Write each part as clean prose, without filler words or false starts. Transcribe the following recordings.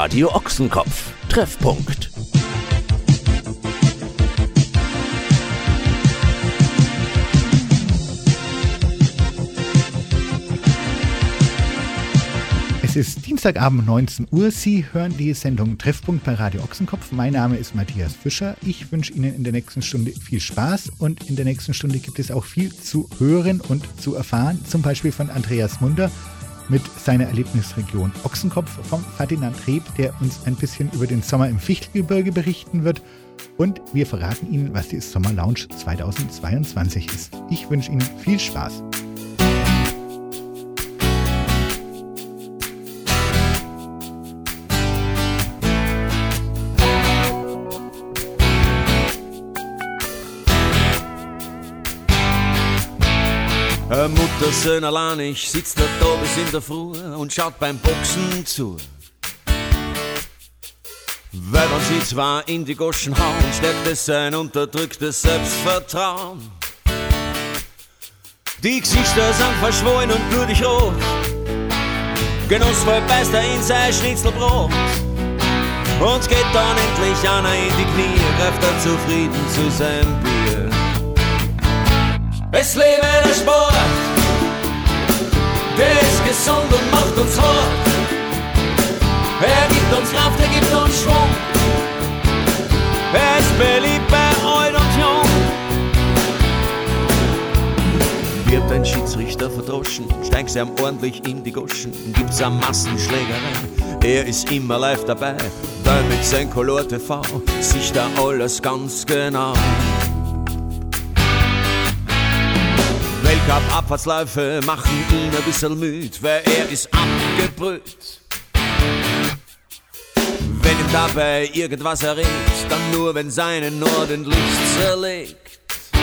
Radio Ochsenkopf. Treffpunkt. Es ist Dienstagabend 19 Uhr. Sie hören die Sendung Treffpunkt bei Radio Ochsenkopf. Mein Name ist Matthias Fischer. Ich wünsche Ihnen in der nächsten Stunde viel Spaß und in der nächsten Stunde gibt es auch viel zu hören und zu erfahren. Zum Beispiel von Andreas Munder mit seiner Erlebnisregion Ochsenkopf, vom Ferdinand Reb, der uns ein bisschen über den Sommer im Fichtelgebirge berichten wird. Und wir verraten Ihnen, was die Sommerlounge 2022 ist. Ich wünsche Ihnen viel Spaß. Mutter, Söhn allein, ich sitz da bis in der Früh und schaut beim Boxen zu. Weil wenn sie zwar in die Goschen hauen, stärkt es sein unterdrücktes Selbstvertrauen. Die Gesichter sind verschwollen und blutig rot, genussvoll beißt er in sein Schnitzelbrot. Und geht dann endlich einer in die Knie, greift er zufrieden zu seinem Bier. Es lebe der Sport, der ist gesund und macht uns hart. Er gibt uns Kraft, er gibt uns Schwung. Er ist beliebt bei alt und jung. Wird ein Schiedsrichter verdroschen, steigt's ihm ordentlich in die Goschen, gibt's eine Massenschlägerei. Er ist immer live dabei, weil mit sein Color TV sieht da alles ganz genau. Weltcup-Abfahrtsläufe machen ihn ein bisschen müd, weil er ist abgebrüht. Wenn ihm dabei irgendwas erregt, dann nur, wenn seinen ordentlich zerlegt.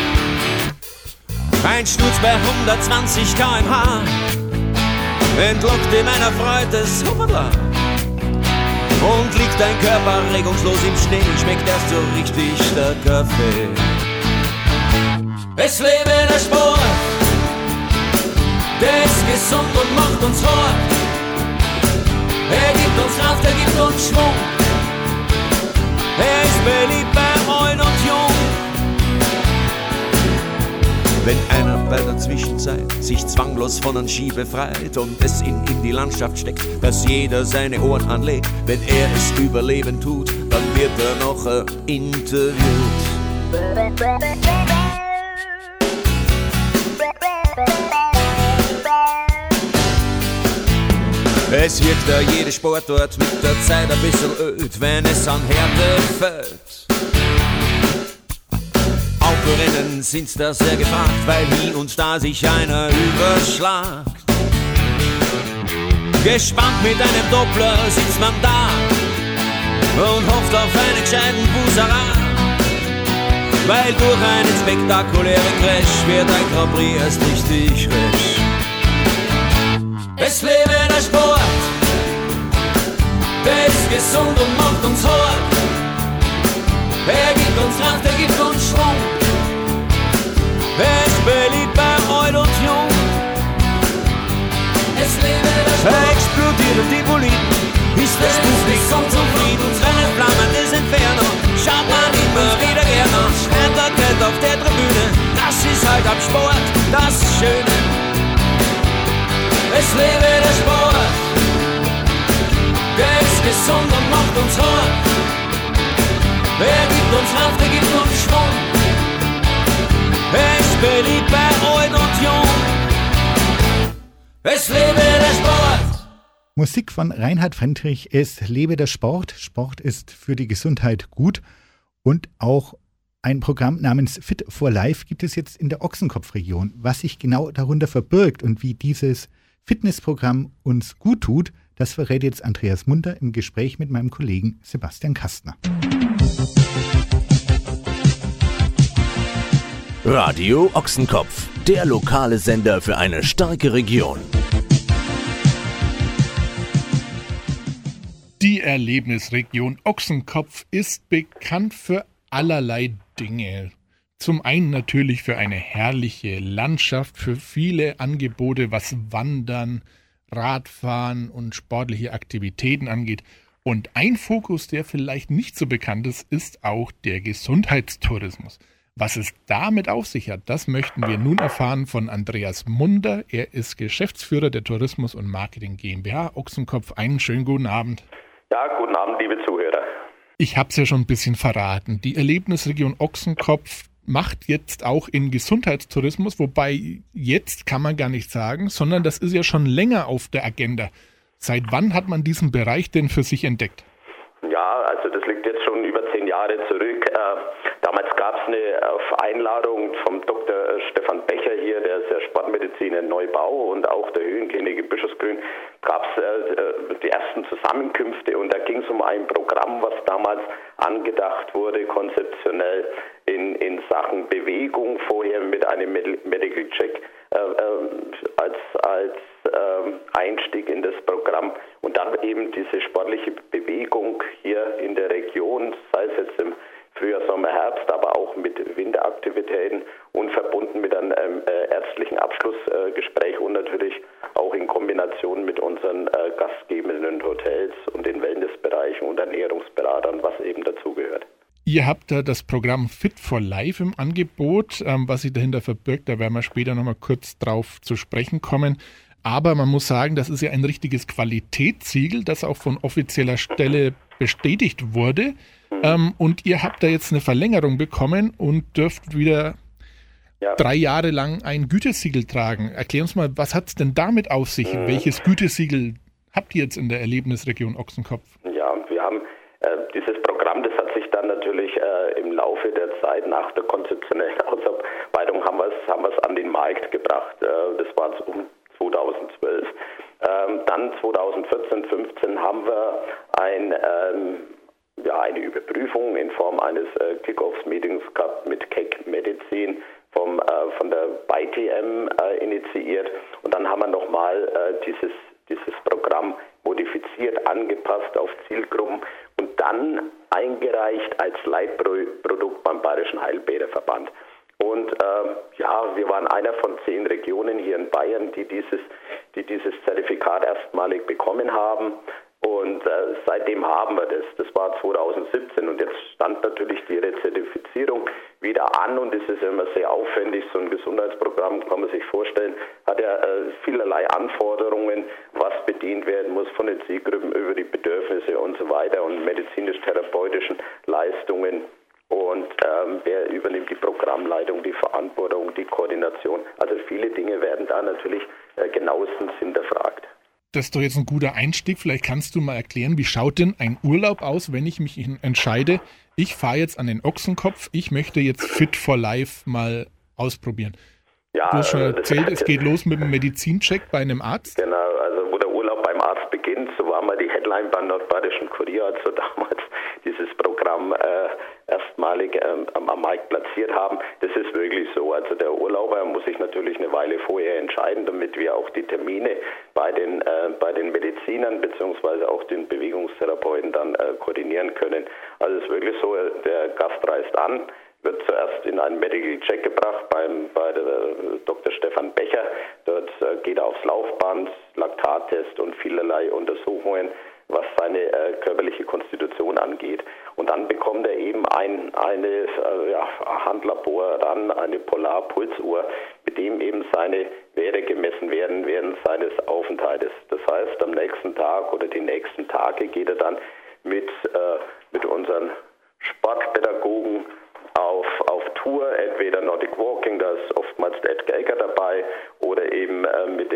Ein Sturz bei 120 km/h entlockt ihm ein erfreutes Hoppala. Und liegt ein Körper regungslos im Schnee, schmeckt erst so richtig der Kaffee. Es lebe der Sport, der ist gesund und macht uns hart. Er gibt uns Kraft, er gibt uns Schwung. Er ist beliebt bei alt und jung. Wenn einer bei der Zwischenzeit sich zwanglos von einem Ski befreit und es in die Landschaft steckt, dass jeder seine Ohren anlegt, wenn er es überleben tut, dann wird er noch interviewt. Es wirkt da jede Sportart mit der Zeit ein bisschen öd, wenn es an Härte fällt. Autorennen sind da sehr gefragt, weil hier und da sich einer überschlagt. Gespannt mit einem Doppler sitzt man da und hofft auf einen gescheiten Buserer. Weil durch einen spektakulären Crash wird ein Grand Prix erst richtig resch. Es lebe der Sport, der ist gesund und macht uns hart. Er gibt uns Kraft, er gibt uns Schwung. Er ist beliebt bei alt und jung. Es lebe der Sport. Er explodieren die Boliden, ist das Publikum zufrieden. Uns rennen flammendes Inferno, schaut man immer wieder gerne. Entertainment auf der Tribüne, das ist halt am Sport das Schöne. Es lebe der Sport, der ist gesund und macht uns hart. Er gibt uns Kraft, er gibt uns Schwung. Er ist beliebt bei alt und jung. Es lebe der Sport. Musik von Reinhard Fendrich, es lebe der Sport. Sport ist für die Gesundheit gut. Und auch ein Programm namens Fit for Life gibt es jetzt in der Ochsenkopfregion. Was sich genau darunter verbirgt und wie dieses Fitnessprogramm uns gut tut, das verrät jetzt Andreas Munder im Gespräch mit meinem Kollegen Sebastian Kastner. Radio Ochsenkopf, der lokale Sender für eine starke Region. Die Erlebnisregion Ochsenkopf ist bekannt für allerlei Dinge. Zum einen natürlich für eine herrliche Landschaft, für viele Angebote, was Wandern, Radfahren und sportliche Aktivitäten angeht. Und ein Fokus, der vielleicht nicht so bekannt ist, ist auch der Gesundheitstourismus. Was es damit auf sich hat, das möchten wir nun erfahren von Andreas Munder. Er ist Geschäftsführer der Tourismus und Marketing GmbH Ochsenkopf. Einen schönen guten Abend. Ja, guten Abend, liebe Zuhörer. Ich habe es ja schon ein bisschen verraten. Die Erlebnisregion Ochsenkopf macht jetzt auch in Gesundheitstourismus, wobei jetzt kann man gar nicht sagen, sondern das ist ja schon länger auf der Agenda. Seit wann hat man diesen Bereich denn für sich entdeckt? Ja, also das liegt jetzt schon über 10 Jahre zurück. Damals gab es auf Einladung vom Dr. Stefan Becher hier, der ist ja Sportmediziner in Neubau und auch der Höhenklinik in Bischofsgrün, gab es die ersten Zusammenkünfte und da ging es um ein Programm, was damals angedacht wurde, konzeptionell in Sachen Bewegung, vorher mit einem Medical Check als Einstieg in das Programm und dann eben diese sportliche Bewegung hier in der Region, sei es jetzt im Frühjahr, Sommer, Herbst, aber auch mit Winteraktivitäten und verbunden mit einem ärztlichen Abschlussgespräch und natürlich auch in Kombination mit unseren gastgebenden Hotels und den Wellnessbereichen und Ernährungsberatern, was eben dazugehört. Ihr habt da das Programm Fit for Life im Angebot, was sich dahinter verbirgt, da werden wir später nochmal kurz drauf zu sprechen kommen. Aber man muss sagen, das ist ja ein richtiges Qualitätssiegel, das auch von offizieller Stelle bestätigt wurde. Und ihr habt da jetzt eine Verlängerung bekommen und dürft wieder 3 Jahre lang ein Gütesiegel tragen. Erklär uns mal, was hat es denn damit auf sich? Welches Gütesiegel habt ihr jetzt in der Erlebnisregion Ochsenkopf? Ja, wir haben dieses Programm, das hat sich dann natürlich im Laufe der Zeit nach der konzeptionellen Ausarbeitung haben wir es an den Markt gebracht. Das war um 2012. Dann 2014, 15 haben wir eine Überprüfung in Form eines Kick-Offs-Meetings gehabt mit Keck Medizin von der BITM initiiert. Und dann haben wir nochmal dieses Programm modifiziert, angepasst auf Zielgruppen und dann eingereicht als Leitprodukt beim Bayerischen Heilbäderverband. Und wir waren einer von 10 Regionen hier in Bayern, die dieses Zertifikat erstmalig bekommen haben. Und seitdem haben wir das. Das war 2017 und jetzt stand natürlich die Rezertifizierung wieder an und es ist immer sehr aufwendig. So ein Gesundheitsprogramm, kann man sich vorstellen, hat ja vielerlei Anforderungen, was bedient werden muss von den Zielgruppen über die Bedürfnisse und so weiter und medizinisch-therapeutischen Leistungen. Und wer übernimmt die Programmleitung, die Verantwortung, die Koordination. Also viele Dinge werden da natürlich genauestens hinterfragt. Das ist doch jetzt ein guter Einstieg. Vielleicht kannst du mal erklären, wie schaut denn ein Urlaub aus, wenn ich mich entscheide, ich fahre jetzt an den Ochsenkopf, ich möchte jetzt Fit for Life mal ausprobieren. Ja, du hast schon erzählt, es geht los mit dem Medizincheck bei einem Arzt. Genau, also wo der Urlaub beim Arzt beginnt, so war mal die Headline beim Nordbayerischen Kurier, als wir damals dieses Programm erstmalig am Markt platziert haben. Das ist wirklich so. Also der Urlauber muss sich natürlich eine Weile vorher entscheiden, damit wir auch die Termine bei den Medizinern bzw. auch den Bewegungstherapeuten dann koordinieren können. Also es ist wirklich so, der Gast reist an, wird zuerst in einen Medical Check gebracht bei der Dr. Stefan Becher. Dort geht er aufs Laufband, Laktattest und vielerlei Untersuchungen, was seine körperliche Konstitution angeht. Und dann bekommt er eben eine Handlabor ran, eine Polarpulsuhr, mit dem eben seine Werte gemessen werden während seines Aufenthaltes. Das heißt, am nächsten Tag oder die nächsten Tage geht er dann mit unseren Sportpädagogen auf Tour, entweder Nordic Walking, da ist oftmals der Edgar Egger dabei, oder eben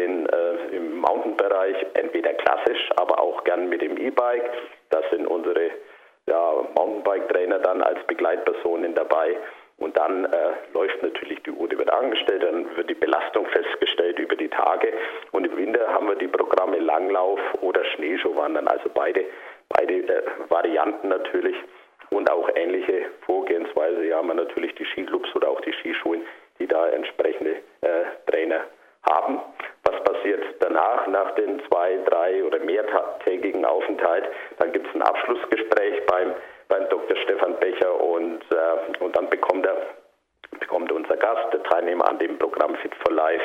im Mountainbereich, entweder klassisch, aber auch gern mit dem E-Bike. Das sind unsere Mountainbike-Trainer dann als Begleitpersonen dabei. Und dann läuft natürlich die Uhr, die wird angestellt, dann wird die Belastung festgestellt über die Tage. Und im Winter haben wir die Programme Langlauf oder Schneeschuhwandern, also beide Varianten natürlich. Und auch ähnliche Vorgehensweise, hier haben wir natürlich die Skiclubs oder auch die Skischulen, die da entsprechende Trainer haben. Was passiert danach, nach den 2-, 3- oder mehrtägigen Aufenthalt? Dann gibt es ein Abschlussgespräch beim Dr. Stefan Becher und dann bekommt unser Gast, der Teilnehmer an dem Programm Fit for Life,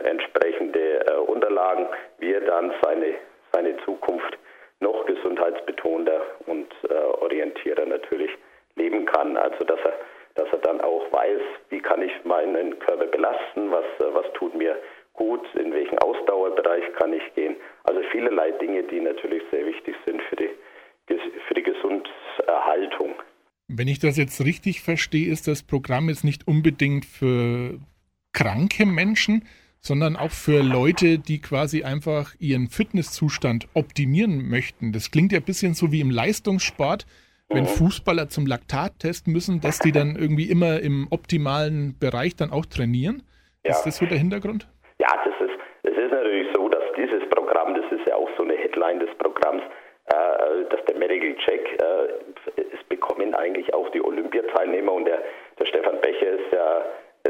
entsprechende Unterlagen, wie er dann seine Zukunft noch gesundheitsbezogen leistungsorientierter natürlich leben kann. Also dass er dann auch weiß, wie kann ich meinen Körper belasten, was tut mir gut, in welchen Ausdauerbereich kann ich gehen. Also vielerlei Dinge, die natürlich sehr wichtig sind für die Gesunderhaltung. Wenn ich das jetzt richtig verstehe, ist das Programm jetzt nicht unbedingt für kranke Menschen, sondern auch für Leute, die quasi einfach ihren Fitnesszustand optimieren möchten. Das klingt ja ein bisschen so wie im Leistungssport, wenn Fußballer zum Laktattest müssen, dass die dann irgendwie immer im optimalen Bereich dann auch trainieren. Ja. Ist das so der Hintergrund? Ja, es ist natürlich so, dass dieses Programm, das ist ja auch so eine Headline des Programms, dass der Medical Check, es bekommen eigentlich auch die Olympiateilnehmer, und der Stefan Becher ist ja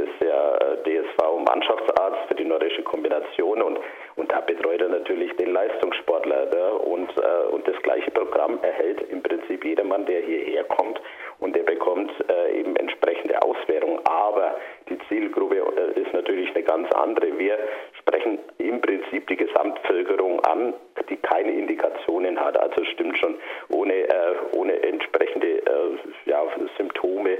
DSV-Mannschaftsarzt für die nordische Kombination, und da betreut er natürlich den Leistungssportler, ne? Und das gleiche Programm erhält im Prinzip jedermann, der hierher kommt, und der bekommt eben entsprechende Auswertung. Aber die Zielgruppe ist natürlich eine ganz andere. Wir sprechen im Prinzip die Gesamtbevölkerung an, die keine Indikationen hat. Also stimmt schon, ohne entsprechende Symptome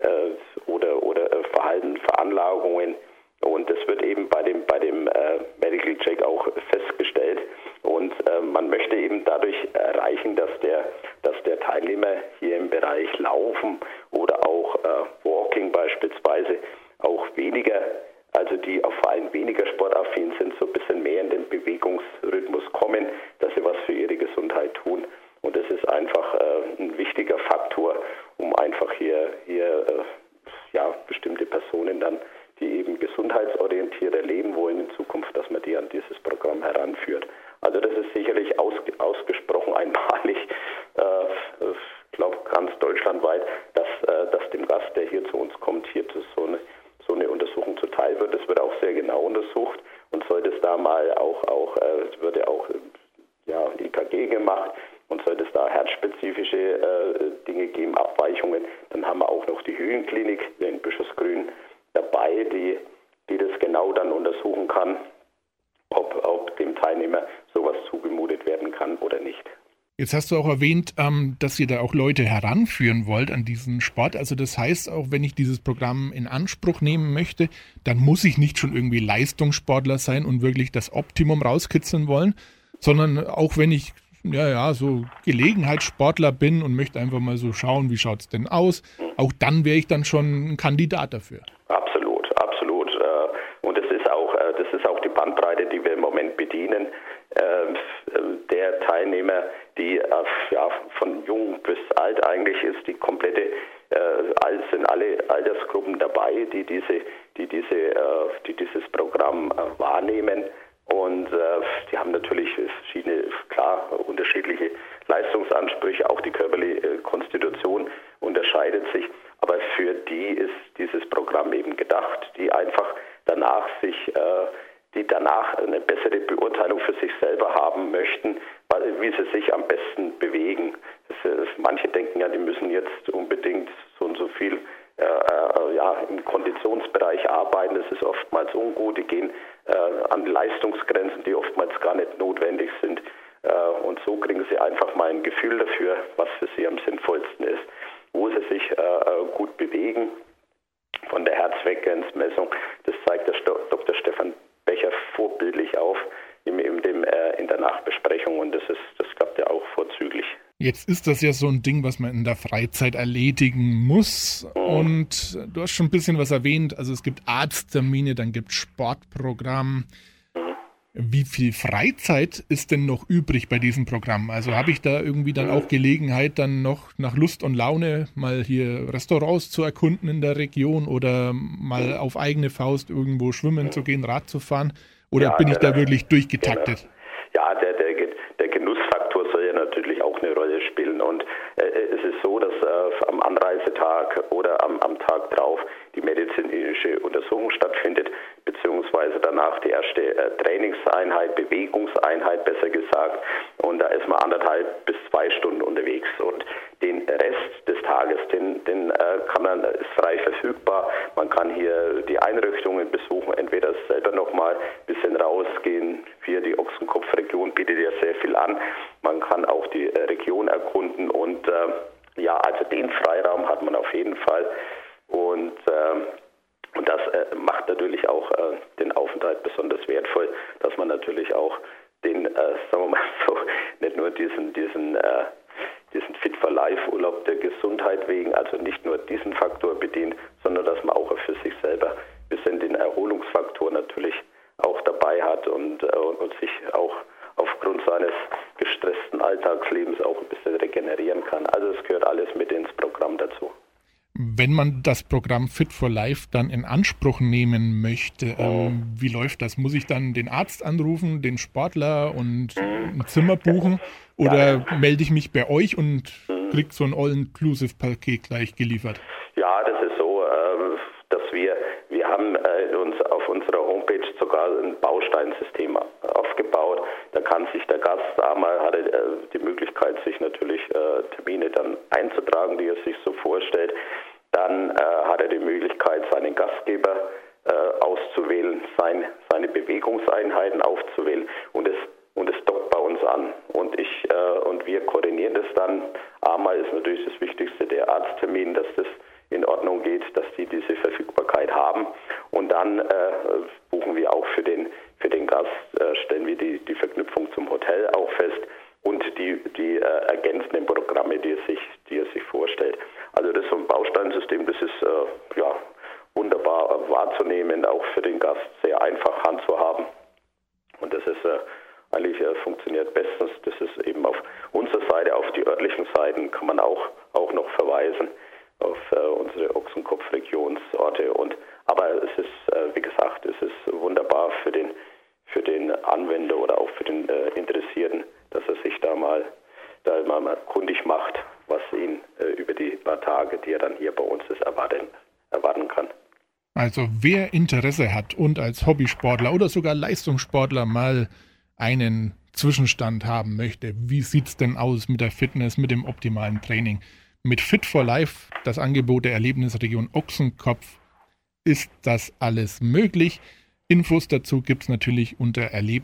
oder Verhaltensveranlagungen. Und das wird eben bei dem Medical Check auch festgestellt. Und man möchte eben dadurch erreichen, dass der Teilnehmer hier im Bereich Laufen oder auch Walking beispielsweise auch weniger, also die vor allem weniger sportaffin sind, so ein bisschen mehr in den Bewegungsrhythmus kommen, dass sie was für ihre Gesundheit tun. Und das ist einfach ein wichtiger Faktor, um einfach hier bestimmte Personen dann, die eben gesundheitsorientierter leben wollen in Zukunft, dass man die an dieses Programm heranführt. Also das ist sicherlich ausgesprochen einmalig, ich glaube ganz deutschlandweit, dass dem Gast, der hier zu uns kommt, hier so eine Untersuchung zuteil wird. Das wird auch sehr genau untersucht, und sollte es da mal es würde auch EKG gemacht, und sollte es da herzspezifische Dinge geben, Abweichungen, dann haben wir auch noch die Höhenklinik in Bischofsgrün dabei, die das genau dann untersuchen kann, ob dem Teilnehmer sowas zugemutet werden kann oder nicht. Jetzt hast du auch erwähnt, dass ihr da auch Leute heranführen wollt an diesen Sport. Also das heißt, auch wenn ich dieses Programm in Anspruch nehmen möchte, dann muss ich nicht schon irgendwie Leistungssportler sein und wirklich das Optimum rauskitzeln wollen, sondern auch wenn ich so Gelegenheitssportler bin und möchte einfach mal so schauen, wie schaut es denn aus, auch dann wäre ich dann schon ein Kandidat dafür. Absolut. Und das ist auch die Bandbreite, die wir im Moment bedienen. Der Teilnehmer, die von jung bis alt eigentlich ist, die komplette, sind alle Altersgruppen dabei, die dieses Programm wahrnehmen. Und die haben natürlich verschiedene, klar, unterschiedliche Leistungsansprüche, auch die körperliche Konstitution unterscheidet sich. Aber für die ist dieses Programm eben gedacht, die einfach danach eine bessere Beurteilung für sich selber haben möchten, wie sie sich am besten bewegen. Manche denken ja, die müssen jetzt unbedingt so und so viel im Konditionsbereich arbeiten. Das ist oftmals ungut. Die gehen an Leistungsgrenzen, die oftmals gar nicht notwendig sind. Und so kriegen sie einfach mal ein Gefühl dafür, was für sie am sinnvollsten ist, wo sie sich gut bewegen. Von der Herzfrequenzmessung, das zeigt der Dr. Stefan Becher vorbildlich auf in der Nachbesprechung, und das klappt ja auch vorzüglich. Jetzt ist das ja so ein Ding, was man in der Freizeit erledigen muss, und du hast schon ein bisschen was erwähnt, also es gibt Arzttermine, dann gibt es Sportprogramm. Wie viel Freizeit ist denn noch übrig bei diesem Programm? Also habe ich da irgendwie dann auch Gelegenheit, dann noch nach Lust und Laune mal hier Restaurants zu erkunden in der Region oder mal auf eigene Faust irgendwo schwimmen zu gehen, Rad zu fahren? Oder bin ich da wirklich durchgetaktet? Ja, der Genussfaktor soll ja natürlich auch eine Rolle spielen. Und es ist so, dass am Anreisetag oder am Tag drauf die medizinische Untersuchung stattfindet, beziehungsweise danach die erste Trainingseinheit, Bewegungseinheit besser gesagt. Und da ist man 1,5 bis 2 Stunden unterwegs. Und den Rest des Tages, den kann man, ist frei verfügbar. Man kann hier die Einrichtungen besuchen, entweder selber nochmal ein bisschen rausgehen. Hier die Ochsenkopfregion bietet ja sehr viel an. Man kann auch die Region erkunden und hat man auf jeden Fall. Und das macht natürlich auch den Aufenthalt besonders wertvoll, dass man natürlich auch den, sagen wir mal so, nicht nur diesen Fit-for-Life-Urlaub der Gesundheit wegen, also nicht nur diesen Faktor bedient, sondern dass man auch für sich selber ein bisschen den Erholungsfaktor natürlich auch dabei hat und sich auch aufgrund seines gestressten Alltagslebens auch ein bisschen regenerieren kann. Also es gehört alles mit ins Programm dazu. Wenn man das Programm Fit for Life dann in Anspruch nehmen möchte, wie läuft das? Muss ich dann den Arzt anrufen, den Sportler und ein Zimmer buchen? Oder melde ich mich bei euch und kriege so ein All-Inclusive-Paket gleich geliefert? Ja, das ist so, dass wir haben uns auf unserer Homepage sogar ein Bausteinsystem aufgebaut. Da kann sich der Gast einmal, hat die Möglichkeit, sich natürlich Termine dann einzutragen, die er sich so vorstellt. Dann hat er die Möglichkeit, seinen Gastgeber auszuwählen, seine Bewegungseinheiten aufzuwählen und es dockt bei uns an. Und wir koordinieren das dann. Einmal ist natürlich das Wichtigste der Arzttermin, dass das in Ordnung geht, dass die diese Verfügbarkeit haben. Und dann buchen wir auch für den Gast, stellen wir die Verknüpfung zum Hotel auch fest und die ergänzenden Programme, die er sich vorstellt. Also das ist so ein Bausteinsystem, das ist wunderbar wahrzunehmen, auch für den Gast sehr einfach handzuhaben. Und das ist eigentlich funktioniert bestens. Das ist eben auf unserer Seite, auf die örtlichen Seiten kann man auch noch verweisen auf unsere Ochsenkopf-Regionsorte. Aber es ist, wie gesagt, es ist wunderbar für den Anwender oder auch für den Interessierten, dass er sich da mal kundig macht, was ihn über die paar Tage, die er dann hier bei uns ist, erwarten kann. Also wer Interesse hat und als Hobbysportler oder sogar Leistungssportler mal einen Zwischenstand haben möchte, wie sieht es denn aus mit der Fitness, mit dem optimalen Training? Mit Fit for Life, das Angebot der Erlebnisregion Ochsenkopf, ist das alles möglich. Infos dazu gibt es natürlich unter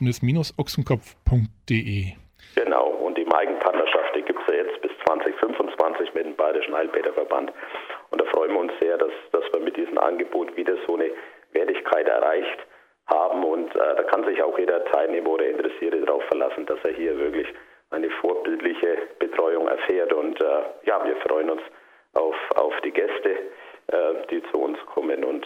erlebnis-ochsenkopf.de. Genau, und die Eigenpartnerschaft, die gibt es ja jetzt bis 2025 mit dem Bayerischen Heilbäderverband. Und da freuen wir uns sehr, dass wir mit diesem Angebot wieder so eine Wertigkeit erreicht haben. Und da kann sich auch jeder Teilnehmer oder Interessierte darauf verlassen, dass er hier wirklich eine vorbildliche Betreuung erfährt. Und wir freuen uns auf die Gäste, die zu uns kommen. Und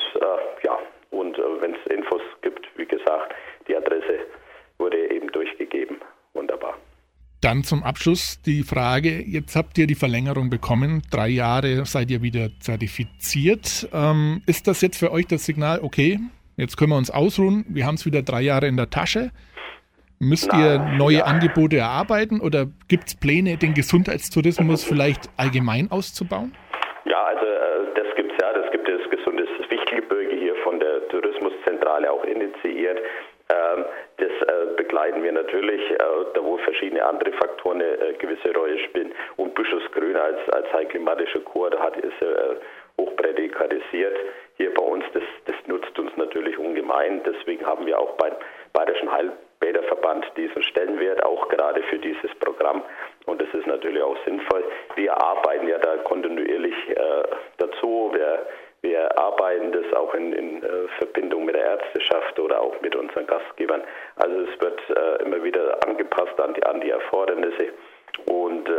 wenn es Infos gibt, wie gesagt, die Adresse wurde eben durchgegeben. Wunderbar. Dann zum Abschluss die Frage, jetzt habt ihr die Verlängerung bekommen, 3 Jahre seid ihr wieder zertifiziert. Ist das jetzt für euch das Signal, okay, jetzt können wir uns ausruhen, wir haben es wieder 3 Jahre in der Tasche? Müsst ihr neue Angebote erarbeiten oder gibt es Pläne, den Gesundheitstourismus vielleicht allgemein auszubauen? Ja, also das gibt es ja. Das gibt das gesundes Fichtelgebirge hier von der Tourismuszentrale auch initiiert. Das begleiten wir natürlich, da wo verschiedene andere Faktoren eine gewisse Rolle spielen. Und Bischofsgrün als heilklimatischer Chor, da ist hoch prädikalisiert. Hier bei uns, das nutzt uns natürlich ungemein. Deswegen haben wir auch beim Bayerischen Heilbäderverband diesen Stellenwert, auch gerade für dieses Programm. Und das ist natürlich auch sinnvoll. Wir arbeiten ja da kontinuierlich dazu. Wir arbeiten das auch in Verbindung mit der Ärzteschaft oder auch mit unseren Gastgebern. Also es wird immer wieder angepasst an die Erfordernisse. Und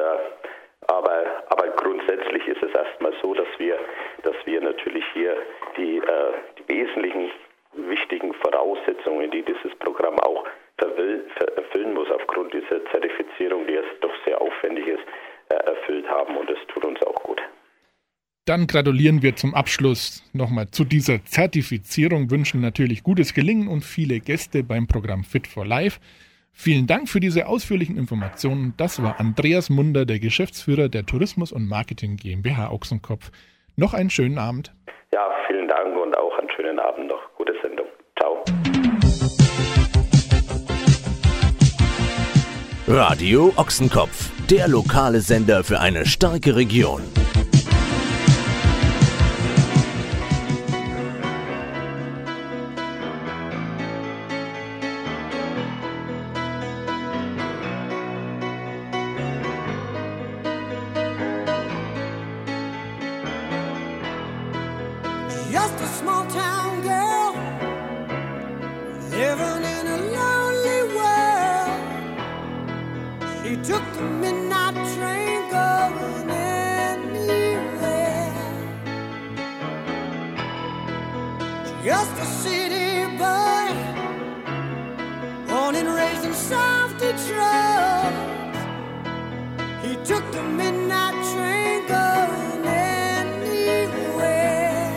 aber grundsätzlich ist es erstmal so, dass wir natürlich hier die wesentlichen wichtigen Voraussetzungen, die dieses Programm auch erfüllen muss, aufgrund dieser Zertifizierung, die jetzt doch sehr aufwendig ist, erfüllt haben. Und das tut uns auch gut. Dann gratulieren wir zum Abschluss nochmal zu dieser Zertifizierung, wünschen natürlich gutes Gelingen und viele Gäste beim Programm Fit for Life. Vielen Dank für diese ausführlichen Informationen. Das war Andreas Munder, der Geschäftsführer der Tourismus und Marketing GmbH Ochsenkopf. Noch einen schönen Abend. Ja, vielen Dank und auch einen schönen Abend noch. Gute Sendung. Ciao. Radio Ochsenkopf, der lokale Sender für eine starke Region. small town girl living in a lonely world. She took the midnight train going anywhere. Just a city boy, born and raised in South Detroit. He took the midnight train going anywhere.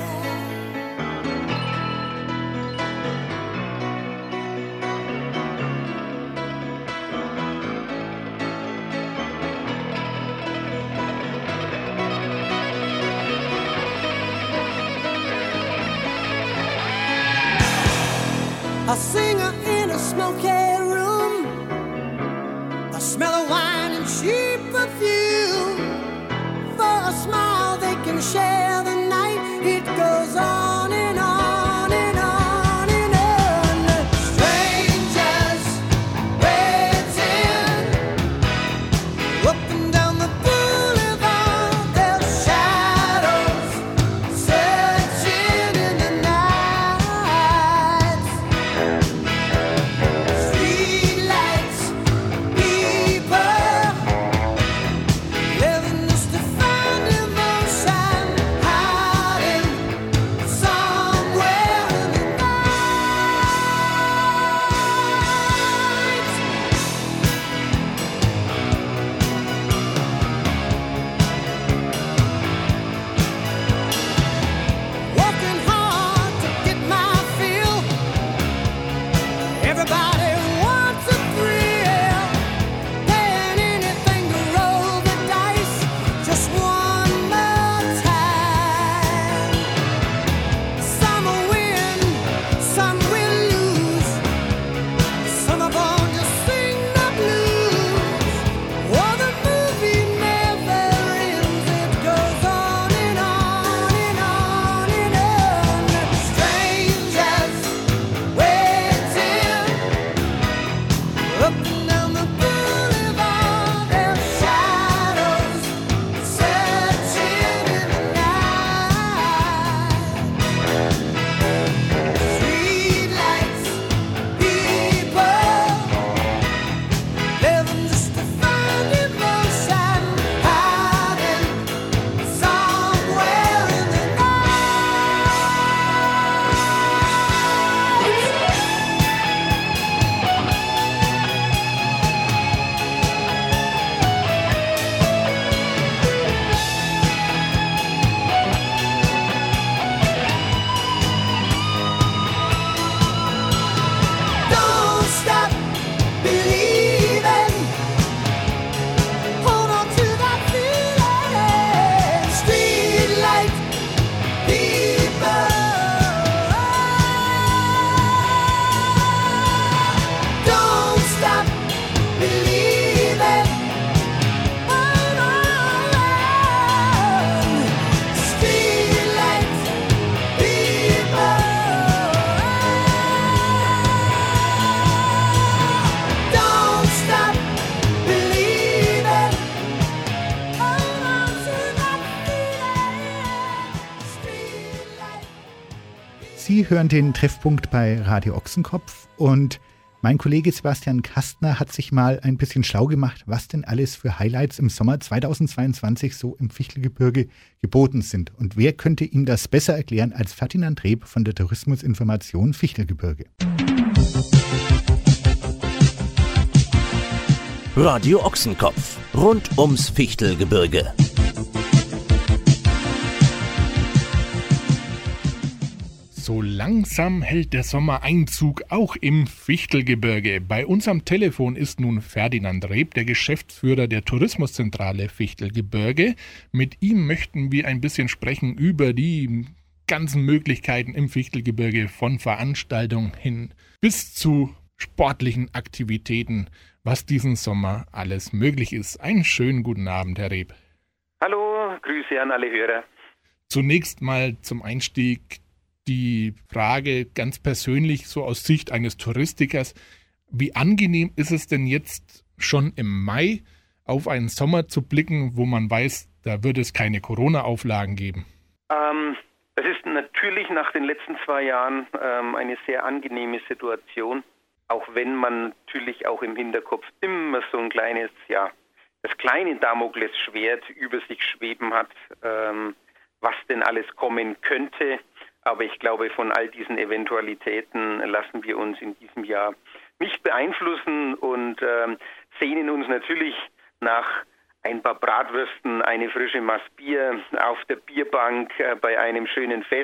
A singer in a smoky room, a smell of wine and cheap perfume. For a smile they can share the night. It goes on and on and on and on. Strangers waiting up and down the boulevard. Their shadows searching in the night. Streetlights, people living just to find emotion, hiding somewhere in the night. Working hard to get my fill. Everybody wants a thrill, paying anything to roll the dice just one more time. Some will win, some will lose. Some are born to sing the blues. Oh, the movie never ends. It goes on and on and on and on. Strangers waiting up and down the boulevard. Their shadows searching in the night. Streetlights, people living just to find emotion, hiding somewhere in the Don't stop believing. Hold on to that feeling. Streetlight people. Don't stop believing. Hold on. Streetlight people. Don't stop believing. Hold on to that feeling. Streetlight. Sie hören den Treffpunkt bei Radio Ochsenkopf und mein Kollege Sebastian Kastner hat sich mal ein bisschen schlau gemacht, was denn alles für Highlights im Sommer 2022 so im Fichtelgebirge geboten sind. Und wer könnte ihm das besser erklären als Ferdinand Reb von der Tourismusinformation Fichtelgebirge? Radio Ochsenkopf. Rund ums Fichtelgebirge. So langsam hält der Sommer Einzug, auch im Fichtelgebirge. Bei uns am Telefon ist nun Ferdinand Reb, der Geschäftsführer der Tourismuszentrale Fichtelgebirge. Mit ihm möchten wir ein bisschen sprechen über die ganzen Möglichkeiten im Fichtelgebirge, von Veranstaltungen hin bis zu sportlichen Aktivitäten, was diesen Sommer alles möglich ist. Einen schönen guten Abend, Herr Reb. Hallo, Grüße an alle Hörer. Zunächst mal zum Einstieg die Frage ganz persönlich, so aus Sicht eines Touristikers, wie angenehm ist es denn jetzt schon im Mai auf einen Sommer zu blicken, wo man weiß, da wird es keine Corona-Auflagen geben? Das ist natürlich nach den letzten 2 Jahren eine sehr angenehme Situation, auch wenn man natürlich auch im Hinterkopf immer so ein kleines, das kleine Damoklesschwert über sich schweben hat, was denn alles kommen könnte. Aber ich glaube, von all diesen Eventualitäten lassen wir uns in diesem Jahr nicht beeinflussen und sehnen uns natürlich nach ein paar Bratwürsten, eine frische Maß Bier auf der Bierbank bei einem schönen Fest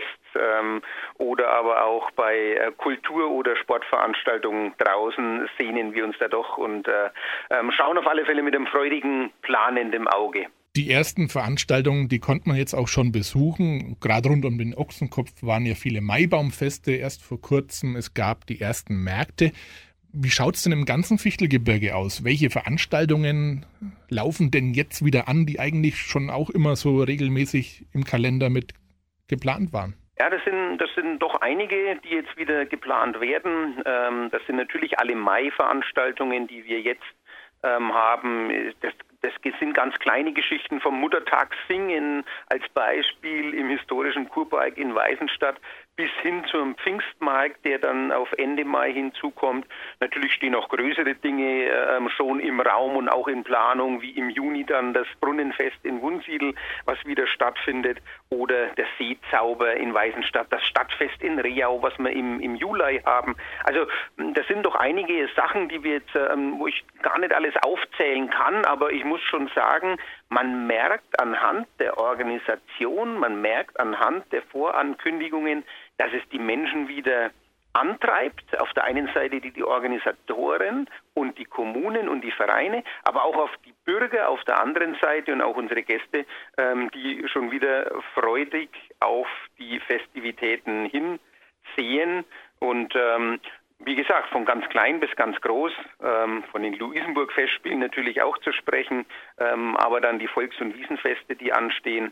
oder aber auch bei Kultur- oder Sportveranstaltungen draußen sehnen wir uns da doch und schauen auf alle Fälle mit einem freudigen, planenden Auge. Die ersten Veranstaltungen, die konnte man jetzt auch schon besuchen. Gerade rund um den Ochsenkopf waren ja viele Maibaumfeste erst vor kurzem. Es gab die ersten Märkte. Wie schaut es denn im ganzen Fichtelgebirge aus? Welche Veranstaltungen laufen denn jetzt wieder an, die eigentlich schon auch immer so regelmäßig im Kalender mit geplant waren? Ja, das sind doch einige, die jetzt wieder geplant werden. Das sind natürlich alle Mai-Veranstaltungen, die wir jetzt haben. Das sind ganz kleine Geschichten vom Muttertagssingen als Beispiel im historischen Kurpark in Weißenstadt bis hin zum Pfingstmarkt, der dann auf Ende Mai hinzukommt. Natürlich stehen auch größere Dinge schon im Raum und auch in Planung, wie im Juni dann das Brunnenfest in Wunsiedel, was wieder stattfindet, oder der Seezauber in Weißenstadt, das Stadtfest in Reau, was wir im Juli haben. Also das sind doch einige Sachen, die wir jetzt, wo ich gar nicht alles aufzählen kann, aber ich muss schon sagen, man merkt anhand der Organisation, man merkt anhand der Vorankündigungen, dass es die Menschen wieder antreibt. Auf der einen Seite die Organisatoren und die Kommunen und die Vereine, aber auch auf die Bürger auf der anderen Seite und auch unsere Gäste, die schon wieder freudig auf die Festivitäten hinsehen. Und wie gesagt, von ganz klein bis ganz groß, von den Luisenburg-Festspielen natürlich auch zu sprechen, aber dann die Volks- und Wiesenfeste, die anstehen.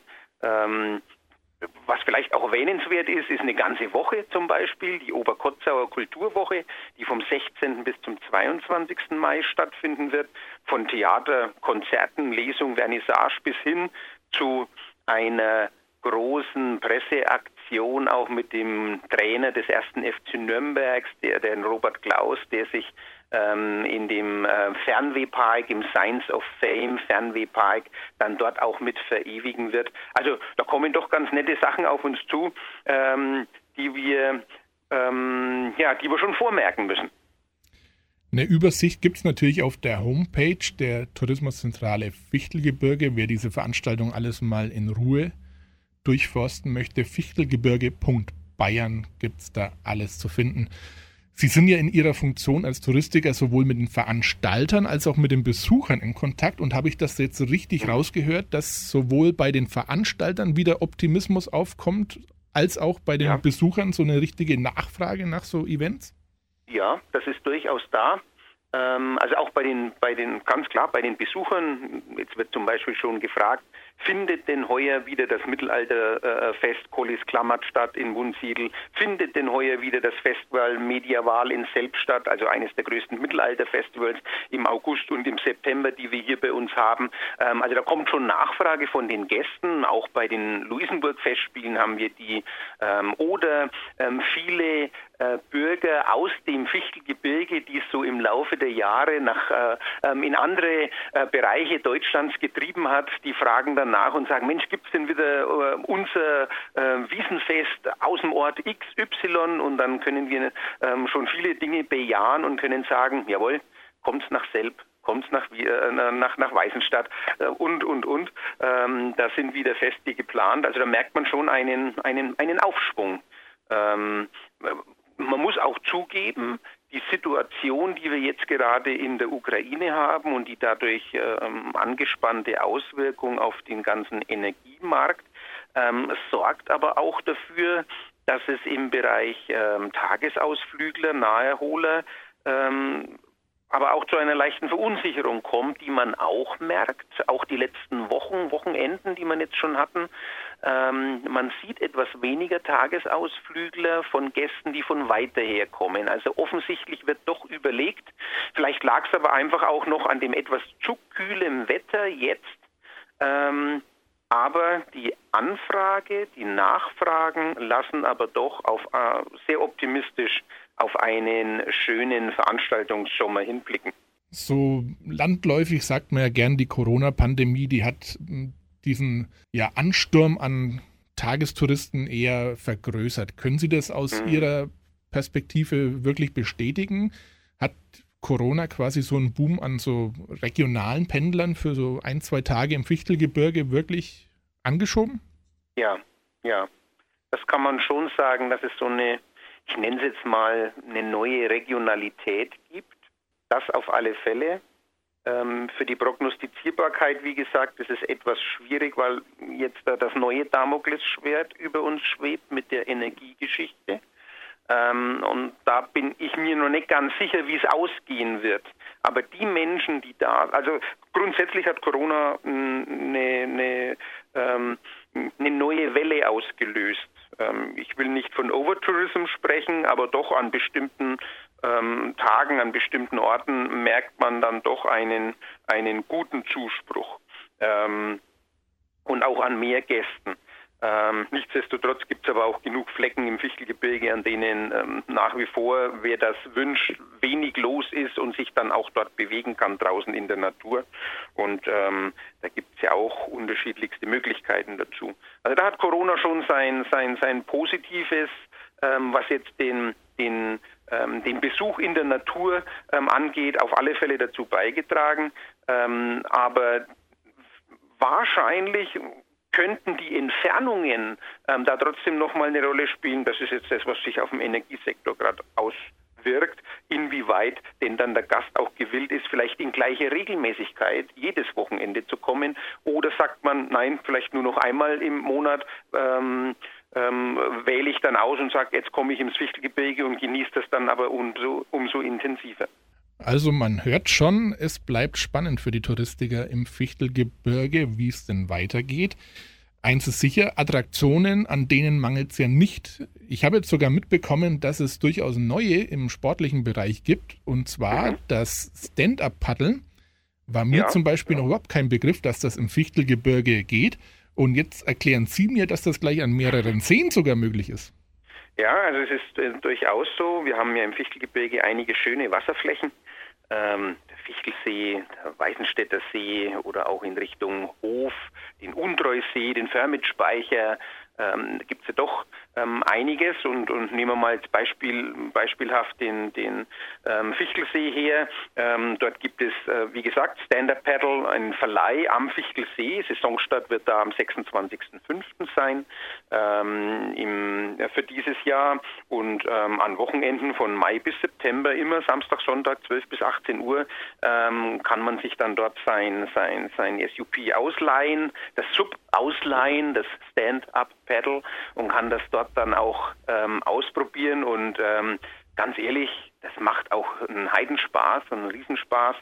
Was vielleicht auch erwähnenswert ist eine ganze Woche zum Beispiel, die Oberkotzauer Kulturwoche, die vom 16. bis zum 22. Mai stattfinden wird, von Theater, Konzerten, Lesung, Vernissage bis hin zu einer großen Presseaktion auch mit dem Trainer des 1. FC Nürnbergs, der Robert Klaus, der sich in dem Fernwehpark, im Science of Fame Fernwehpark, dann dort auch mit verewigen wird. Also da kommen doch ganz nette Sachen auf uns zu, die wir schon vormerken müssen. Eine Übersicht gibt es natürlich auf der Homepage der Tourismuszentrale Fichtelgebirge. Wer diese Veranstaltung alles mal in Ruhe durchforsten möchte, fichtelgebirge.bayern gibt es da alles zu finden. Sie sind ja in Ihrer Funktion als Touristiker sowohl mit den Veranstaltern als auch mit den Besuchern in Kontakt. Und habe ich das jetzt richtig rausgehört, dass sowohl bei den Veranstaltern wieder Optimismus aufkommt, als auch bei den Besuchern so eine richtige Nachfrage nach so Events? Ja, das ist durchaus da. Also auch bei den ganz klar bei den Besuchern. Jetzt wird zum Beispiel schon gefragt, findet denn heuer wieder das Mittelalterfest Kollis Klammert statt in Wunsiedel? Findet denn heuer wieder das Festival Mediaval in Selb statt, also eines der größten Mittelalterfestivals im August und im September, die wir hier bei uns haben? Also da kommt schon Nachfrage von den Gästen. Auch bei den Luisenburg-Festspielen haben wir die viele Bürger aus dem Fichtelgebirge, die es so im Laufe der Jahre in andere Bereiche Deutschlands getrieben hat, die fragen dann nach und sagen, Mensch, gibt es denn wieder unser Wiesenfest aus dem Ort XY? Und dann können wir schon viele Dinge bejahen und können sagen, jawohl, kommt's nach Selb, kommt's nach Weißenstadt und. Da sind wieder Feste geplant. Also da merkt man schon einen Aufschwung. Man muss auch zugeben, die Situation, die wir jetzt gerade in der Ukraine haben und die dadurch angespannte Auswirkung auf den ganzen Energiemarkt, sorgt aber auch dafür, dass es im Bereich Tagesausflügler, Naherholer, aber auch zu einer leichten Verunsicherung kommt, die man auch merkt, auch die letzten Wochenenden, die man jetzt schon hatten. Man sieht etwas weniger Tagesausflügler von Gästen, die von weiter her kommen. Also offensichtlich wird doch überlegt, vielleicht lag es aber einfach auch noch an dem etwas zu kühlen Wetter jetzt, Aber die Anfrage, die Nachfragen lassen aber doch sehr optimistisch auf einen schönen Veranstaltungssommer hinblicken. So landläufig sagt man ja gern, die Corona-Pandemie, die hat diesen Ansturm an Tagestouristen eher vergrößert. Können Sie das aus Ihrer Perspektive wirklich bestätigen? Hat Corona quasi so einen Boom an so regionalen Pendlern für so 1-2 Tage im Fichtelgebirge wirklich angeschoben? Ja. Das kann man schon sagen, dass es so eine, ich nenne es jetzt mal, eine neue Regionalität gibt. Das auf alle Fälle. Für die Prognostizierbarkeit, wie gesagt, ist es etwas schwierig, weil jetzt das neue Damoklesschwert über uns schwebt mit der Energiegeschichte. Und da bin ich mir noch nicht ganz sicher, wie es ausgehen wird. Aber die Menschen, die da, also grundsätzlich hat Corona eine neue Welle ausgelöst. Ich will nicht von Overtourism sprechen, aber doch an bestimmten Tagen, an bestimmten Orten merkt man dann doch einen guten Zuspruch und auch an mehr Gästen. Nichtsdestotrotz gibt es aber auch genug Flecken im Fichtelgebirge, an denen nach wie vor, wer das wünscht, wenig los ist und sich dann auch dort bewegen kann draußen in der Natur. Und da gibt es ja auch unterschiedlichste Möglichkeiten dazu. Also da hat Corona schon sein Positives, was jetzt den Besuch in der Natur angeht, auf alle Fälle dazu beigetragen. Aber wahrscheinlich könnten die Entfernungen da trotzdem nochmal eine Rolle spielen. Das ist jetzt das, was sich auf dem Energiesektor gerade auswirkt. Inwieweit denn dann der Gast auch gewillt ist, vielleicht in gleicher Regelmäßigkeit jedes Wochenende zu kommen. Oder sagt man, nein, vielleicht nur noch einmal im Monat wähle ich dann aus und sage, jetzt komme ich ins Fichtelgebirge und genieße das dann aber umso intensiver. Also man hört schon, es bleibt spannend für die Touristiker im Fichtelgebirge, wie es denn weitergeht. Eins ist sicher, Attraktionen, an denen mangelt es ja nicht. Ich habe jetzt sogar mitbekommen, dass es durchaus neue im sportlichen Bereich gibt. Und zwar das Stand-Up-Paddeln. War mir zum Beispiel noch überhaupt kein Begriff, dass das im Fichtelgebirge geht. Und jetzt erklären Sie mir, dass das gleich an mehreren Seen sogar möglich ist. Ja, also es ist durchaus so. Wir haben ja im Fichtelgebirge einige schöne Wasserflächen. Der Fichtelsee, der Weißenstädter See oder auch in Richtung Hof, den Untreusee, den Förmitspeicher. Da gibt es ja doch einiges und nehmen wir mal als beispielhaft den Fichtelsee her. Dort gibt es, wie gesagt, Stand-Up-Paddle, einen Verleih am Fichtelsee. Saisonstart wird da am 26.05. sein für dieses Jahr und an Wochenenden von Mai bis September, immer Samstag, Sonntag, 12 bis 18 Uhr, kann man sich dann dort sein SUP ausleihen, das Sub ausleihen, das Stand-Up-Paddle und kann das dort dann auch ausprobieren und ganz ehrlich, das macht auch einen Heidenspaß, einen Riesenspaß,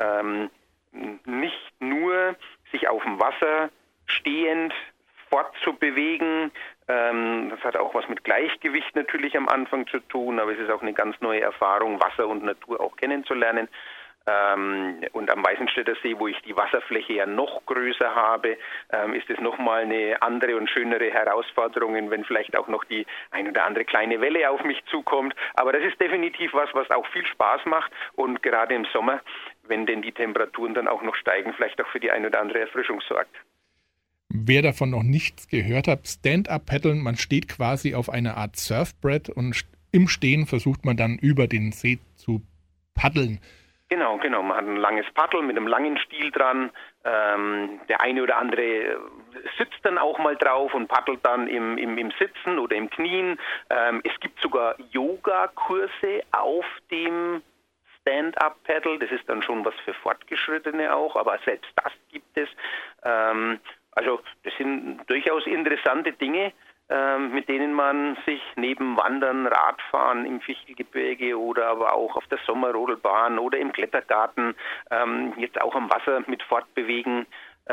nicht nur sich auf dem Wasser stehend fortzubewegen, das hat auch was mit Gleichgewicht natürlich am Anfang zu tun, aber es ist auch eine ganz neue Erfahrung, Wasser und Natur auch kennenzulernen. Und am Weißenstädter See, wo ich die Wasserfläche ja noch größer habe, ist es nochmal eine andere und schönere Herausforderung, wenn vielleicht auch noch die ein oder andere kleine Welle auf mich zukommt. Aber das ist definitiv was auch viel Spaß macht und gerade im Sommer, wenn denn die Temperaturen dann auch noch steigen, vielleicht auch für die ein oder andere Erfrischung sorgt. Wer davon noch nichts gehört hat, Stand-Up-Paddeln, man steht quasi auf einer Art Surfbrett und im Stehen versucht man dann über den See zu paddeln. Genau. Man hat ein langes Paddel mit einem langen Stiel dran. Der eine oder andere sitzt dann auch mal drauf und paddelt dann im Sitzen oder im Knien. Es gibt sogar Yoga-Kurse auf dem Stand-Up-Paddle. Das ist dann schon was für Fortgeschrittene auch, aber selbst das gibt es. Also das sind durchaus interessante Dinge, mit denen man sich neben Wandern, Radfahren im Fichtelgebirge oder aber auch auf der Sommerrodelbahn oder im Klettergarten jetzt auch am Wasser mit fortbewegen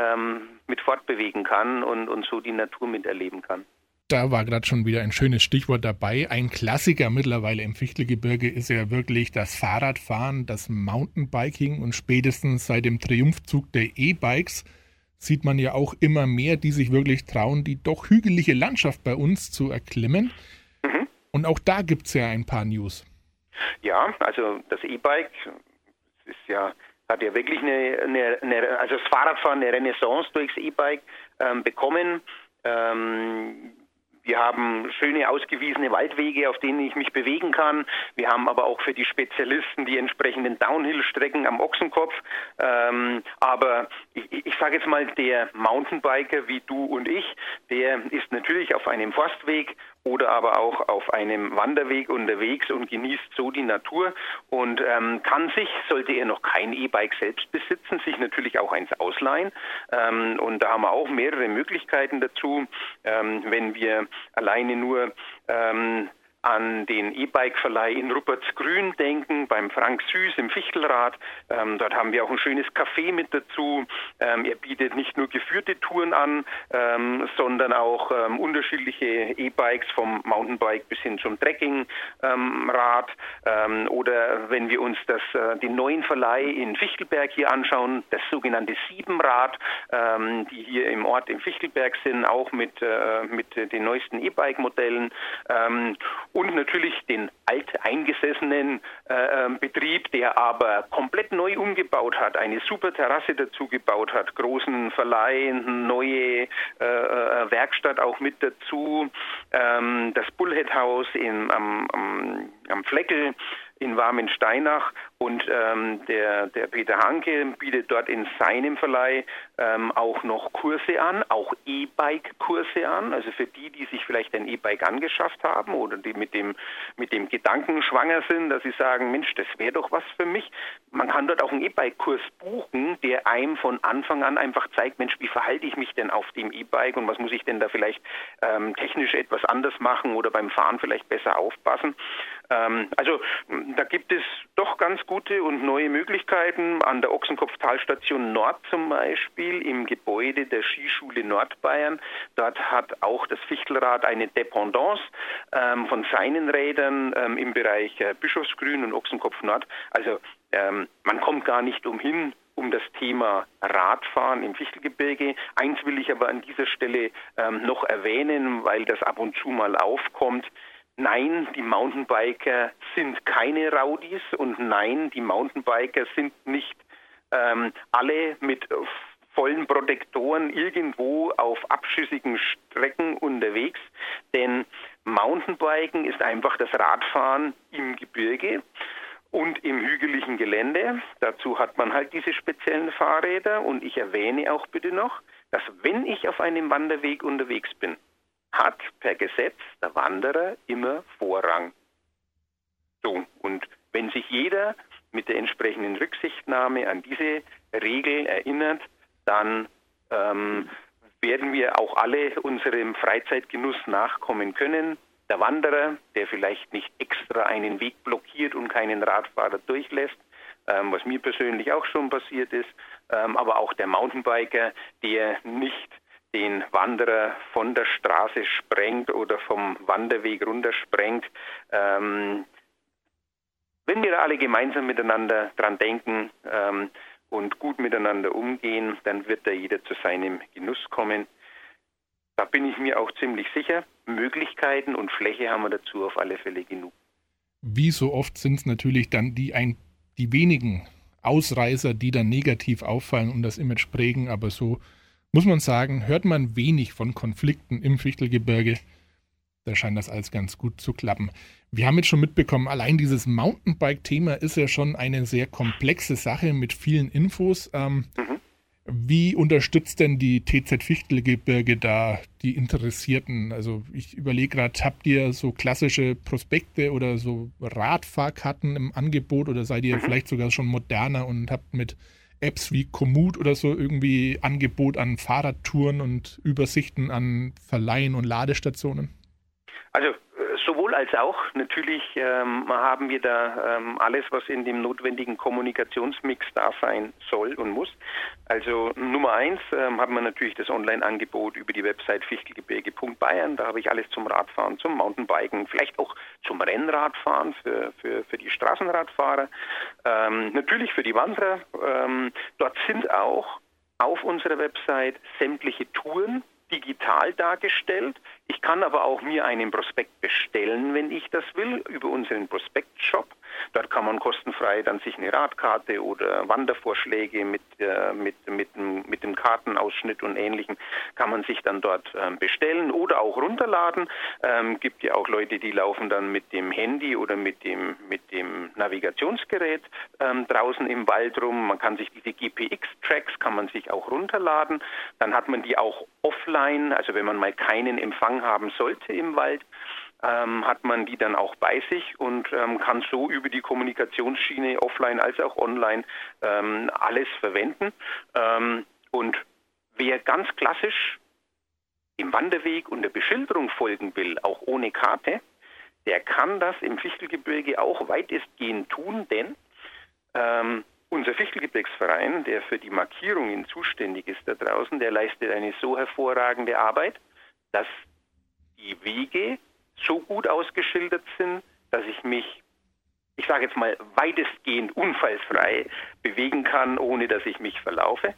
kann und so die Natur miterleben kann. Da war gerade schon wieder ein schönes Stichwort dabei. Ein Klassiker mittlerweile im Fichtelgebirge ist ja wirklich das Fahrradfahren, das Mountainbiking und spätestens seit dem Triumphzug der E-Bikes sieht man ja auch immer mehr, die sich wirklich trauen, die doch hügelige Landschaft bei uns zu erklimmen. Und auch da gibt es ja ein paar News. Ja, also das E-Bike hat ja wirklich also das Fahrradfahren eine Renaissance durchs E-Bike bekommen. Wir haben schöne ausgewiesene Waldwege, auf denen ich mich bewegen kann. Wir haben aber auch für die Spezialisten die entsprechenden Downhill-Strecken am Ochsenkopf. Aber ich sage jetzt mal, der Mountainbiker wie du und ich, der ist natürlich auf einem Forstweg oder aber auch auf einem Wanderweg unterwegs und genießt so die Natur und kann sich, sollte er noch kein E-Bike selbst besitzen, sich natürlich auch eins ausleihen. Und da haben wir auch mehrere Möglichkeiten dazu, wenn wir alleine nur an den E-Bike-Verleih in Ruppertsgrün denken, beim Frank Süß im Fichtelrad. Dort haben wir auch ein schönes Café mit dazu. Er bietet nicht nur geführte Touren an, sondern auch unterschiedliche E-Bikes vom Mountainbike bis hin zum Trekkingrad. Oder wenn wir uns den neuen Verleih in Fichtelberg hier anschauen, das sogenannte Siebenrad, die hier im Ort im Fichtelberg sind, auch mit den neuesten E-Bike-Modellen. Und natürlich den alteingesessenen Betrieb, der aber komplett neu umgebaut hat, eine super Terrasse dazu gebaut hat, großen Verleih, neue Werkstatt auch mit dazu, das Bullhead-Haus am Fleckel in Warmensteinach und der Peter Hanke bietet dort in seinem Verleih auch noch Kurse an, auch E-Bike-Kurse an, also für die sich vielleicht ein E-Bike angeschafft haben oder die mit dem Gedanken schwanger sind, dass sie sagen, Mensch, das wäre doch was für mich. Man kann dort auch einen E-Bike-Kurs buchen, der einem von Anfang an einfach zeigt, Mensch, wie verhalte ich mich denn auf dem E-Bike und was muss ich denn da vielleicht technisch etwas anders machen oder beim Fahren vielleicht besser aufpassen. Also da gibt es doch ganz gute und neue Möglichkeiten. An der Ochsenkopf-Talstation Nord zum Beispiel, im Gebäude der Skischule Nordbayern. Dort hat auch das Fichtelrad eine Dependance von seinen Rädern im Bereich Bischofsgrün und Ochsenkopf Nord. Also man kommt gar nicht umhin, um das Thema Radfahren im Fichtelgebirge. Eins will ich aber an dieser Stelle noch erwähnen, weil das ab und zu mal aufkommt. Nein, die Mountainbiker sind keine Rowdies und nein, die Mountainbiker sind nicht alle mit vollen Protektoren irgendwo auf abschüssigen Strecken unterwegs, denn Mountainbiken ist einfach das Radfahren im Gebirge und im hügeligen Gelände. Dazu hat man halt diese speziellen Fahrräder und ich erwähne auch bitte noch, dass wenn ich auf einem Wanderweg unterwegs bin, hat per Gesetz der Wanderer immer Vorrang. So, und wenn sich jeder mit der entsprechenden Rücksichtnahme an diese Regel erinnert, dann werden wir auch alle unserem Freizeitgenuss nachkommen können. Der Wanderer, der vielleicht nicht extra einen Weg blockiert und keinen Radfahrer durchlässt, was mir persönlich auch schon passiert ist, aber auch der Mountainbiker, der nicht den Wanderer von der Straße sprengt oder vom Wanderweg runtersprengt. Wenn wir da alle gemeinsam miteinander dran denken und gut miteinander umgehen, dann wird da jeder zu seinem Genuss kommen. Da bin ich mir auch ziemlich sicher. Möglichkeiten und Fläche haben wir dazu auf alle Fälle genug. Wie so oft sind es natürlich dann die wenigen Ausreißer, die dann negativ auffallen und das Image prägen, aber so muss man sagen, hört man wenig von Konflikten im Fichtelgebirge. Da scheint das alles ganz gut zu klappen. Wir haben jetzt schon mitbekommen, allein dieses Mountainbike-Thema ist ja schon eine sehr komplexe Sache mit vielen Infos. Wie unterstützt denn die TZ Fichtelgebirge da die Interessierten? Also ich überlege gerade, habt ihr so klassische Prospekte oder so Radfahrkarten im Angebot oder seid ihr vielleicht sogar schon moderner und habt mit Apps wie Komoot oder so irgendwie Angebot an Fahrradtouren und Übersichten an Verleihen und Ladestationen? Also sowohl als auch. Natürlich haben wir da alles, was in dem notwendigen Kommunikationsmix da sein soll und muss. Also Nummer 1 haben wir natürlich das Online-Angebot über die Website fichtelgebirge.bayern. Da habe ich alles zum Radfahren, zum Mountainbiken, vielleicht auch zum Rennradfahren für die Straßenradfahrer. Natürlich für die Wanderer. Dort sind auch auf unserer Website sämtliche Touren digital dargestellt. Ich kann aber auch mir einen Prospekt bestellen, wenn ich das will, über unseren Prospektshop. Dort kann man kostenfrei dann sich eine Radkarte oder Wandervorschläge mit dem Kartenausschnitt und Ähnlichem kann man sich dann dort bestellen oder auch runterladen. Gibt ja auch Leute, die laufen dann mit dem Handy oder mit dem Navigationsgerät draußen im Wald rum. Man kann sich diese GPX-Tracks kann man sich auch runterladen. Dann hat man die auch offline, also wenn man mal keinen Empfang haben sollte im Wald, hat man die dann auch bei sich und kann so über die Kommunikationsschiene offline als auch online alles verwenden. Und wer ganz klassisch dem Wanderweg und der Beschilderung folgen will, auch ohne Karte, der kann das im Fichtelgebirge auch weitestgehend tun, denn unser Fichtelgebirgsverein, der für die Markierungen zuständig ist da draußen, der leistet eine so hervorragende Arbeit, dass die Wege so gut ausgeschildert sind, dass ich mich, ich sage jetzt mal, weitestgehend unfallfrei bewegen kann, ohne dass ich mich verlaufe.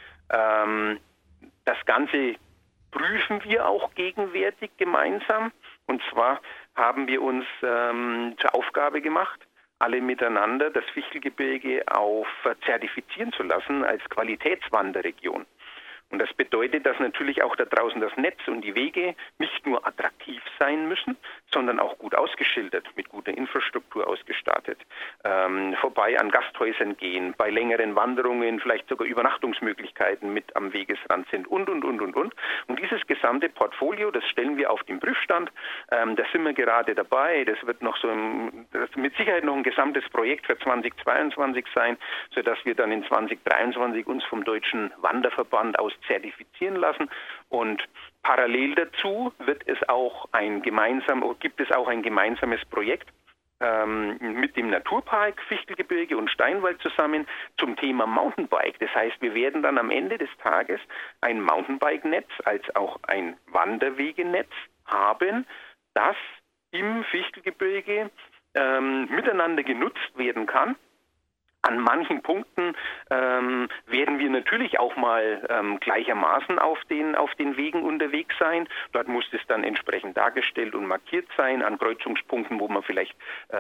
Das Ganze prüfen wir auch gegenwärtig gemeinsam. Und zwar haben wir uns zur Aufgabe gemacht, alle miteinander das Fichtelgebirge auf zertifizieren zu lassen als Qualitätswanderregion. Und das bedeutet, dass natürlich auch da draußen das Netz und die Wege nicht nur attraktiv sein müssen, sondern auch gut ausgeschildert, mit guter Infrastruktur ausgestattet, vorbei an Gasthäusern gehen, bei längeren Wanderungen vielleicht sogar Übernachtungsmöglichkeiten mit am Wegesrand sind und. Und dieses gesamte Portfolio, das stellen wir auf den Prüfstand, da sind wir gerade dabei, das wird noch das mit Sicherheit noch ein gesamtes Projekt für 2022 sein, sodass wir dann in 2023 uns vom Deutschen Wanderverband aus zertifizieren lassen und parallel dazu gibt es auch ein gemeinsames Projekt mit dem Naturpark Fichtelgebirge und Steinwald zusammen zum Thema Mountainbike. Das heißt, wir werden dann am Ende des Tages ein Mountainbike-Netz als auch ein Wanderwegenetz haben, das im Fichtelgebirge miteinander genutzt werden kann. An manchen Punkten werden wir natürlich auch mal gleichermaßen auf den Wegen unterwegs sein. Dort muss es dann entsprechend dargestellt und markiert sein, an Kreuzungspunkten, wo man vielleicht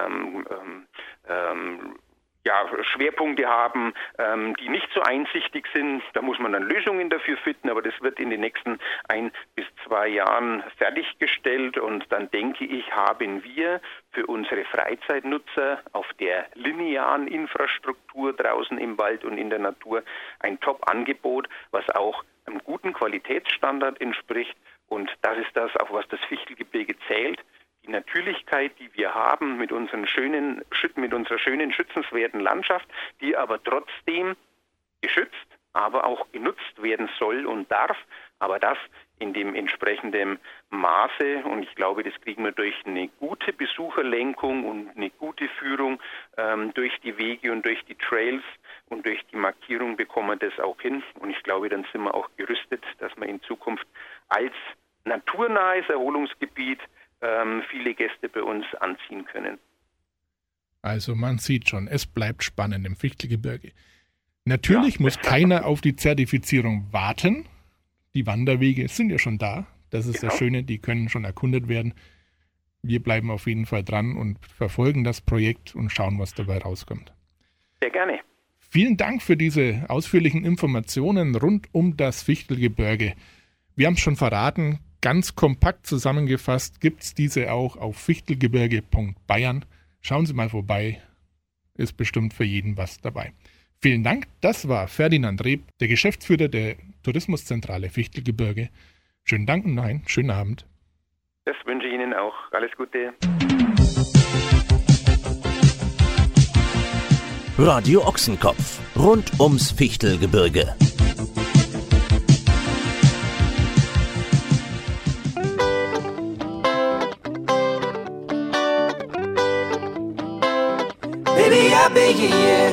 Schwerpunkte haben, die nicht so einsichtig sind. Da muss man dann Lösungen dafür finden, aber das wird in den nächsten 1 bis 2 Jahren fertiggestellt und dann denke ich, haben wir für unsere Freizeitnutzer auf der linearen Infrastruktur draußen im Wald und in der Natur ein Top-Angebot, was auch einem guten Qualitätsstandard entspricht und das ist das, auf was das Fichtelgebirge zählt. Die Natürlichkeit, die wir haben mit unserer schönen, schützenswerten Landschaft, die aber trotzdem geschützt, aber auch genutzt werden soll und darf, aber das in dem entsprechenden Maße und ich glaube, das kriegen wir durch eine gute Besucherlenkung und eine gute Führung durch die Wege und durch die Trails und durch die Markierung bekommen wir das auch hin und ich glaube, dann sind wir auch gerüstet, dass wir in Zukunft als naturnahes Erholungsgebiet viele Gäste bei uns anziehen können. Also man sieht schon, es bleibt spannend im Fichtelgebirge. Natürlich muss keiner auf die Zertifizierung warten. Die Wanderwege sind ja schon da. Das ist das Schöne, die können schon erkundet werden. Wir bleiben auf jeden Fall dran und verfolgen das Projekt und schauen, was dabei rauskommt. Sehr gerne. Vielen Dank für diese ausführlichen Informationen rund um das Fichtelgebirge. Wir haben es schon verraten, ganz kompakt zusammengefasst gibt es diese auch auf fichtelgebirge.bayern. Schauen Sie mal vorbei, ist bestimmt für jeden was dabei. Vielen Dank, das war Ferdinand Reb, der Geschäftsführer der Tourismuszentrale Fichtelgebirge. Schönen Dank und einen schönen Abend. Das wünsche ich Ihnen auch. Alles Gute. Radio Ochsenkopf, rund ums Fichtelgebirge. Baby, I beg you, yeah.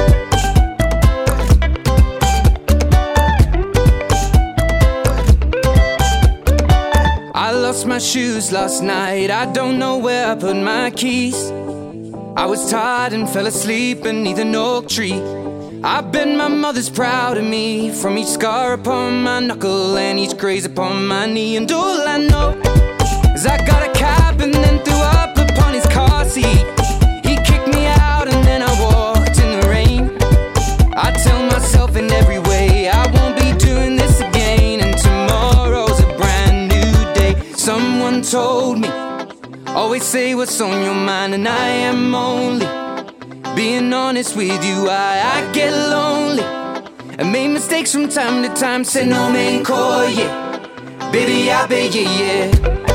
I lost my shoes last night. I don't know where I put my keys. I was tired and fell asleep beneath an oak tree. I bet my mother's proud of me, from each scar upon my knuckle and each graze upon my knee. And all I know is I got a cab and then threw up upon his car seat. He kicked me out and then I walked in the rain. I tell myself in every way I won't be doing this again, and tomorrow's a brand new day. Someone told me, always say what's on your mind, and I am only being honest with you. I get lonely and make mistakes from time to time. Say no man call, yeah. Baby, I bet, yeah, yeah.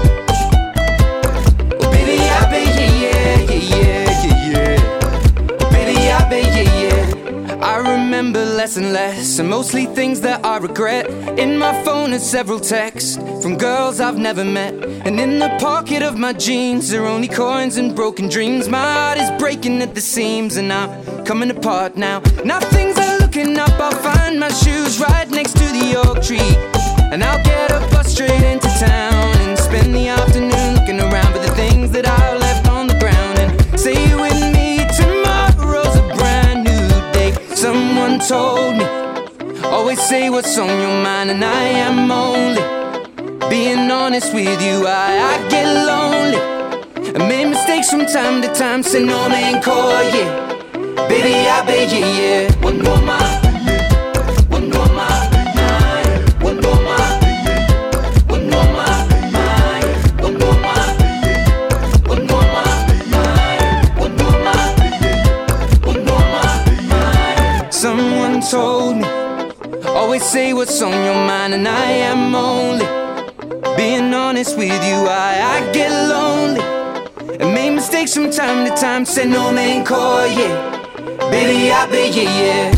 Oh, baby, I bet, yeah, yeah, yeah, yeah, yeah. Baby, I bet, yeah, yeah. I remember less and less, and mostly things that I regret. In my phone are several texts from girls I've never met, and in the pocket of my jeans are only coins and broken dreams. My heart is breaking at the seams, and I'm coming apart now. Now things are looking up, I'll find my shoes right next to the oak tree, and I'll get a bus straight into town and spend the afternoon looking around for the things that I left on the ground. And say with me, tomorrow's a brand new day. Someone told me, always say what's on your mind, and I am only being honest with you. I get lonely and make mistakes from time to time. Say no man call, yeah. Baby, I bet, yeah, yeah. One more mile, one more mile, one more mile, one more mile, one more mile, one more mile, one more mile, one more mile. Someone told me, always say what's on your mind, and I am only being honest with you. I get lonely and make mistakes from time to time. Say no man call, yeah. Baby, I bet, yeah, yeah.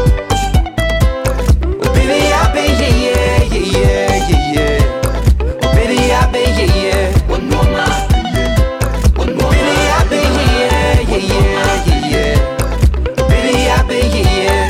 Oh, baby, I bet, yeah, yeah, yeah, yeah, yeah, yeah. Oh, baby, I bet, yeah, yeah. One more mile, one more. Baby, I bet, yeah, yeah, yeah, yeah, yeah. Oh, baby, I bet, yeah, yeah.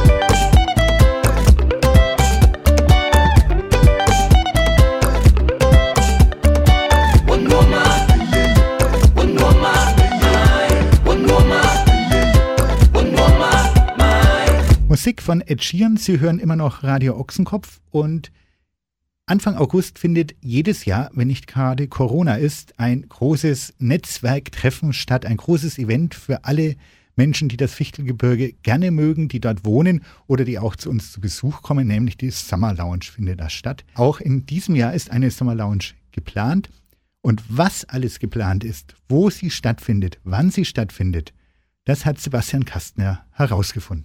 Musik von Ed Sheeran. Sie hören immer noch Radio Ochsenkopf, und Anfang August findet jedes Jahr, wenn nicht gerade Corona ist, ein großes Netzwerktreffen statt, ein großes Event für alle Menschen, die das Fichtelgebirge gerne mögen, die dort wohnen oder die auch zu uns zu Besuch kommen, nämlich die Summer Lounge findet da statt. Auch in diesem Jahr ist eine Summer Lounge geplant, und was alles geplant ist, wo sie stattfindet, wann sie stattfindet, das hat Sebastian Kastner herausgefunden.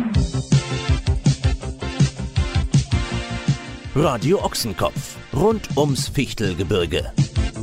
Radio Ochsenkopf, rund ums Fichtelgebirge.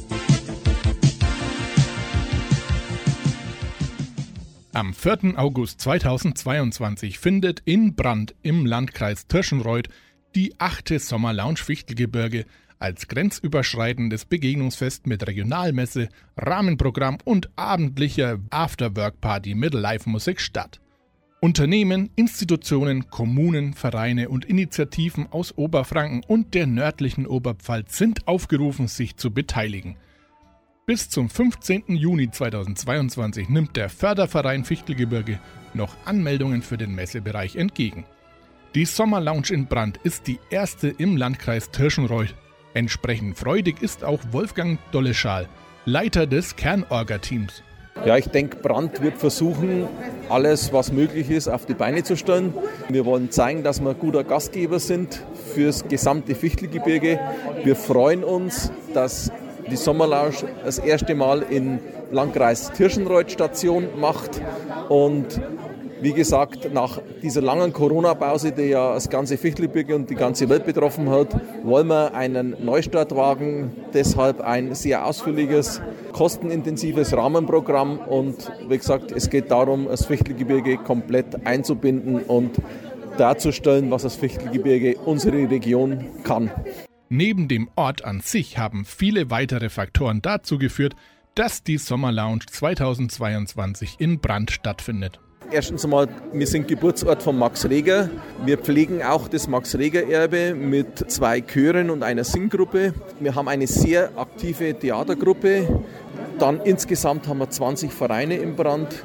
Am 4. August 2022 findet in Brand im Landkreis Tirschenreuth die 8. Sommerlounge Fichtelgebirge als grenzüberschreitendes Begegnungsfest mit Regionalmesse, Rahmenprogramm und abendlicher Afterwork-Party mit Live-Musik statt. Unternehmen, Institutionen, Kommunen, Vereine und Initiativen aus Oberfranken und der nördlichen Oberpfalz sind aufgerufen, sich zu beteiligen. Bis zum 15. Juni 2022 nimmt der Förderverein Fichtelgebirge noch Anmeldungen für den Messebereich entgegen. Die Sommerlounge in Brand ist die erste im Landkreis Tirschenreuth. Entsprechend freudig ist auch Wolfgang Dolleschal, Leiter des Kernorga-Teams. Ja, ich denke, Brand wird versuchen, alles, was möglich ist, auf die Beine zu stellen. Wir wollen zeigen, dass wir ein guter Gastgeber sind fürs gesamte Fichtelgebirge. Wir freuen uns, dass die Sommerlounge das erste Mal im Landkreis Tirschenreuth Station macht. Und wie gesagt, nach dieser langen Corona-Pause, die ja das ganze Fichtelgebirge und die ganze Welt betroffen hat, wollen wir einen Neustart wagen. Deshalb ein sehr ausführliches, kostenintensives Rahmenprogramm. Und wie gesagt, es geht darum, das Fichtelgebirge komplett einzubinden und darzustellen, was das Fichtelgebirge, unsere Region, kann. Neben dem Ort an sich haben viele weitere Faktoren dazu geführt, dass die Sommerlounge 2022 in Brand stattfindet. Erstens einmal, wir sind Geburtsort von Max Reger. Wir pflegen auch das Max-Reger-Erbe mit 2 Chören und einer Singgruppe. Wir haben eine sehr aktive Theatergruppe. Dann insgesamt haben wir 20 Vereine im Brand.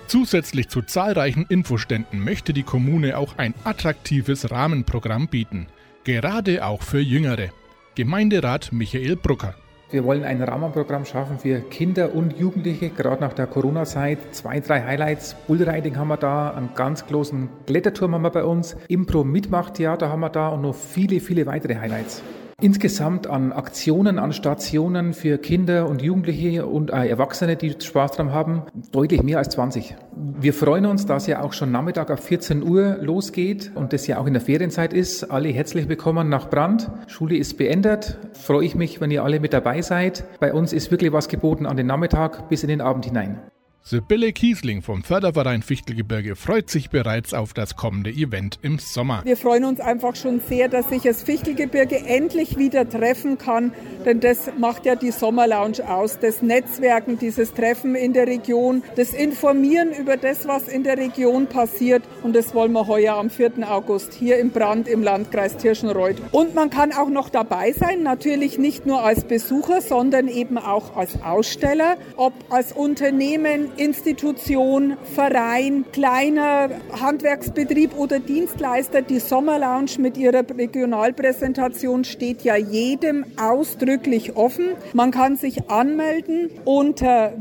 Zusätzlich zu zahlreichen Infoständen möchte die Kommune auch ein attraktives Rahmenprogramm bieten. Gerade auch für Jüngere. Gemeinderat Michael Brucker. Wir wollen ein Rahmenprogramm schaffen für Kinder und Jugendliche, gerade nach der Corona-Zeit. 2, 3 Highlights. Bullriding haben wir da, einen ganz großen Kletterturm haben wir bei uns. Impro-Mitmachtheater haben wir da und noch viele, viele weitere Highlights. Insgesamt an Aktionen, an Stationen für Kinder und Jugendliche und Erwachsene, die Spaß dran haben, deutlich mehr als 20. Wir freuen uns, dass ja auch schon Nachmittag ab 14 Uhr losgeht und das ja auch in der Ferienzeit ist. Alle herzlich willkommen nach Brand. Schule ist beendet. Freue ich mich, wenn ihr alle mit dabei seid. Bei uns ist wirklich was geboten an den Nachmittag bis in den Abend hinein. Sibylle Kiesling vom Förderverein Fichtelgebirge freut sich bereits auf das kommende Event im Sommer. Wir freuen uns einfach schon sehr, dass sich das Fichtelgebirge endlich wieder treffen kann, denn das macht ja die Sommerlounge aus. Das Netzwerken, dieses Treffen in der Region, das Informieren über das, was in der Region passiert, und das wollen wir heuer am 4. August hier in Brand im Landkreis Tirschenreuth. Und man kann auch noch dabei sein, natürlich nicht nur als Besucher, sondern eben auch als Aussteller, ob als Unternehmen, Institution, Verein, kleiner Handwerksbetrieb oder Dienstleister. Die Sommerlounge mit ihrer Regionalpräsentation steht ja jedem ausdrücklich offen. Man kann sich anmelden unter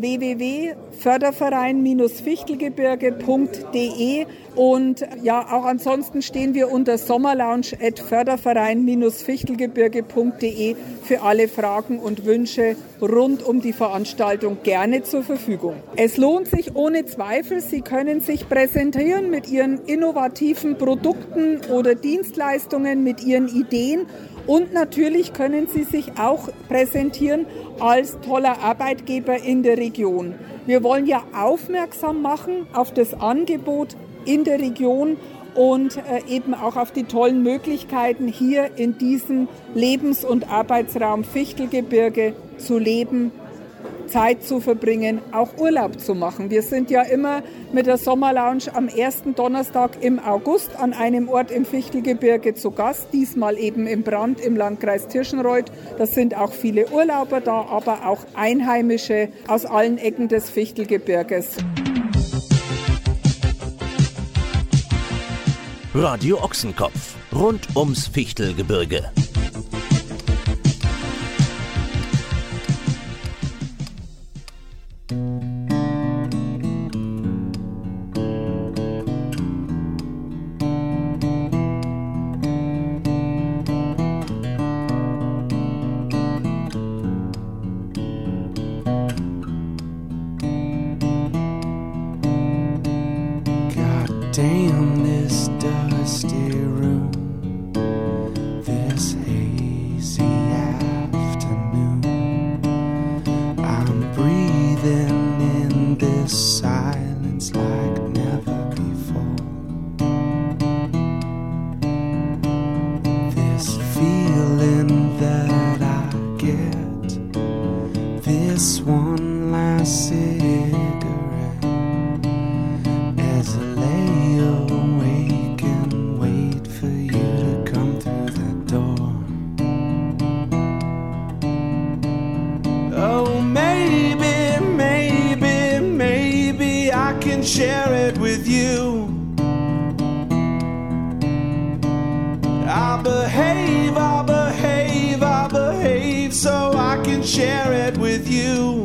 www.förderverein-fichtelgebirge.de und ja, auch ansonsten stehen wir unter sommerlounge@förderverein-fichtelgebirge.de für alle Fragen und Wünsche rund um die Veranstaltung gerne zur Verfügung. Es lohnt sich ohne Zweifel. Sie können sich präsentieren mit Ihren innovativen Produkten oder Dienstleistungen, mit Ihren Ideen. Und natürlich können Sie sich auch präsentieren als toller Arbeitgeber in der Region. Wir wollen ja aufmerksam machen auf das Angebot in der Region und eben auch auf die tollen Möglichkeiten, hier in diesem Lebens- und Arbeitsraum Fichtelgebirge zu leben, Zeit zu verbringen, auch Urlaub zu machen. Wir sind ja immer mit der Sommerlounge am ersten Donnerstag im August an einem Ort im Fichtelgebirge zu Gast, diesmal eben in Brand im Landkreis Tirschenreuth. Da sind auch viele Urlauber da, aber auch Einheimische aus allen Ecken des Fichtelgebirges. Radio Ochsenkopf, rund ums Fichtelgebirge. Damn this dusty room, this hazy afternoon. I'm breathing in this silence like never before. This feeling that I get, this one last cigarette, as I lay awake and wait for you to come through that door. Oh, maybe, maybe, maybe I can share it with you. I'll behave, I'll behave, I'll behave so I can share it with you.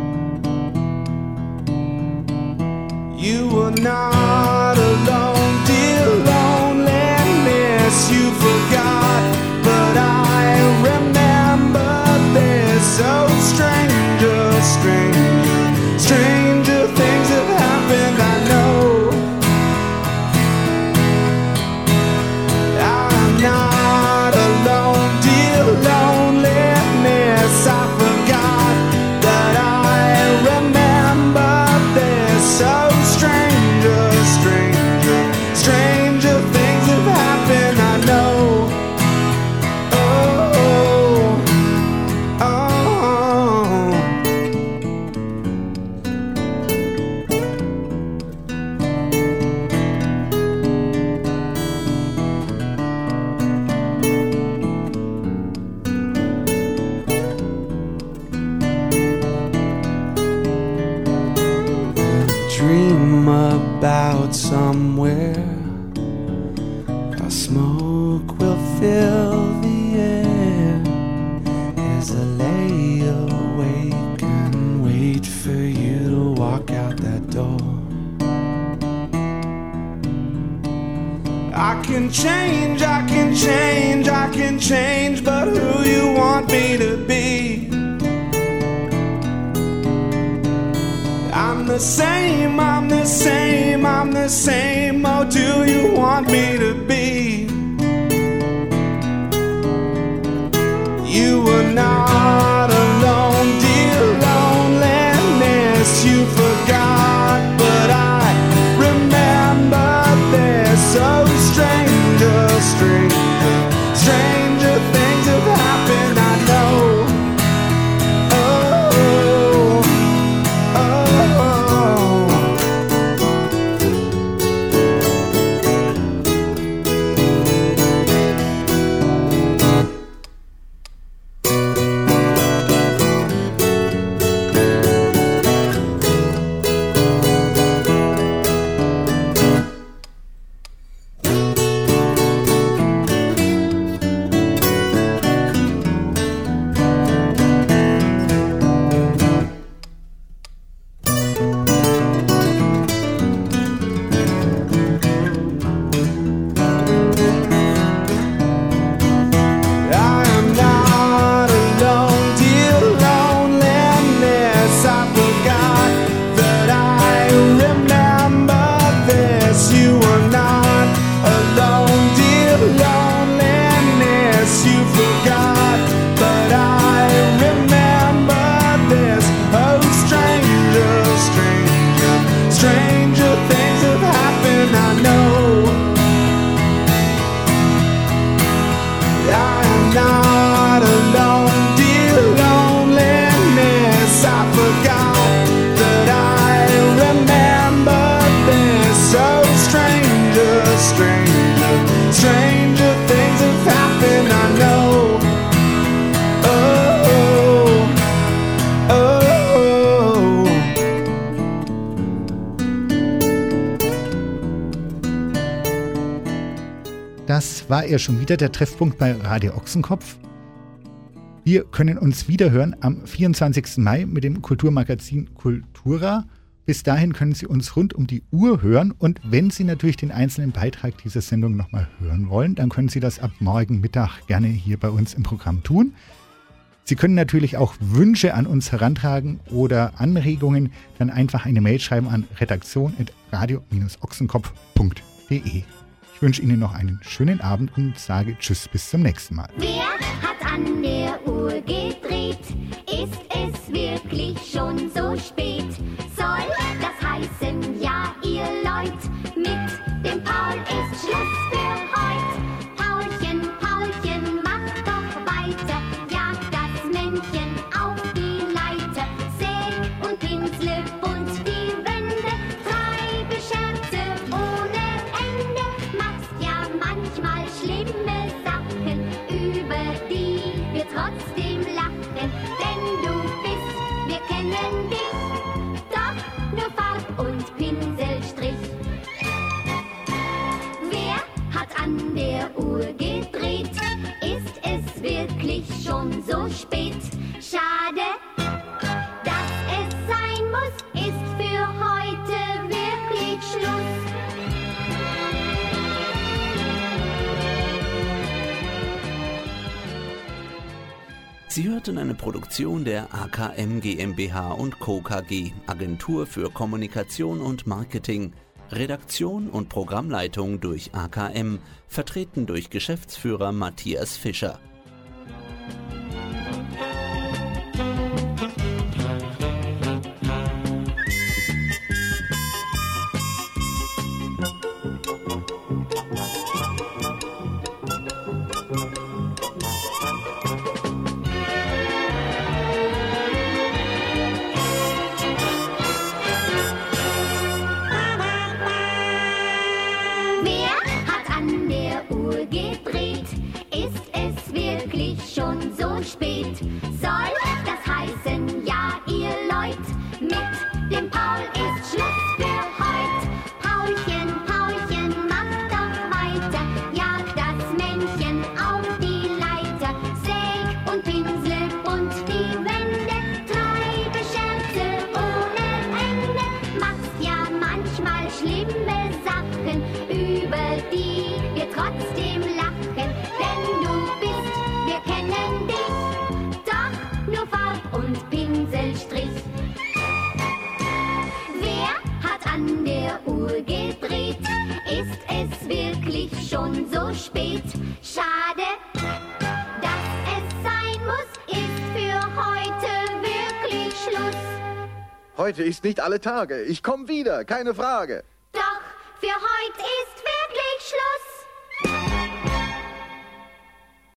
You were not alone, dear loneliness, you forgot, but I remember this. Oh, stranger, stranger, stranger things have happened, I know. I'm not alone, dear loneliness, I forgot that I remember this. So stranger, Our smoke will fill the air as I lay awake and wait for you to walk out that door. I can change, I can change, I can change, but who you want me to be? I'm the same, I'm the same, I'm the same, oh do you want me to be? You were not alone, dear loneliness, you forgot, but I remember this. So stranger, stranger, stranger things have happened, I know. Das war er schon wieder, der Treffpunkt bei Radio Ochsenkopf. Wir können uns wiederhören am 24. Mai mit dem Kulturmagazin Kultura. Bis dahin können Sie uns rund um die Uhr hören und wenn Sie natürlich den einzelnen Beitrag dieser Sendung nochmal hören wollen, dann können Sie das ab morgen Mittag gerne hier bei uns im Programm tun. Sie können natürlich auch Wünsche an uns herantragen oder Anregungen, dann einfach eine Mail schreiben an redaktion@radio-ochsenkopf.de. Ich wünsche Ihnen noch einen schönen Abend und sage Tschüss, bis zum nächsten Mal. Wer hat an der Uhr gedreht? Ist es wirklich schon so spät? Soll das heißen, ja, ihr Leut, mit dem Paul ist Schluss für heut. Paulchen, Paulchen, mach doch weiter, jag das Männchen auf die Leiter. Säg und pinsle bunt die Wände, treibe Scherze ohne Ende. Machst ja manchmal schlimme Sachen, über die wir trotzdem lachen. Denn du bist, wir kennen dich, doch nur Farb und Pinselstrich. Wer hat an der Uhr gedreht? Ist es wirklich schon so spät? Schade, dass es sein muss, ist für heute wirklich Schluss. Sie hörten eine Produktion der AKM GmbH und Co. KG, Agentur für Kommunikation und Marketing. Redaktion und Programmleitung durch AKM, vertreten durch Geschäftsführer Matthias Fischer. Wer hat an der Uhr gedreht? Ist es wirklich schon so spät? Soll das heißen, ja, ihr Leut, mit dem Paul ist Schluss für heut. Paulchen, Paulchen, mach doch weiter, ja, schlimme Sachen, über die wir trotzdem lachen. Denn du bist, wir kennen dich, doch nur Farb und Pinselstrich. Wer hat an der Uhr gedreht? Ist es wirklich schon so spät? Schade, dass es sein muss, ist für heute wirklich Schluss. Heute ist nicht alle Tage. Ich komme wieder, keine Frage.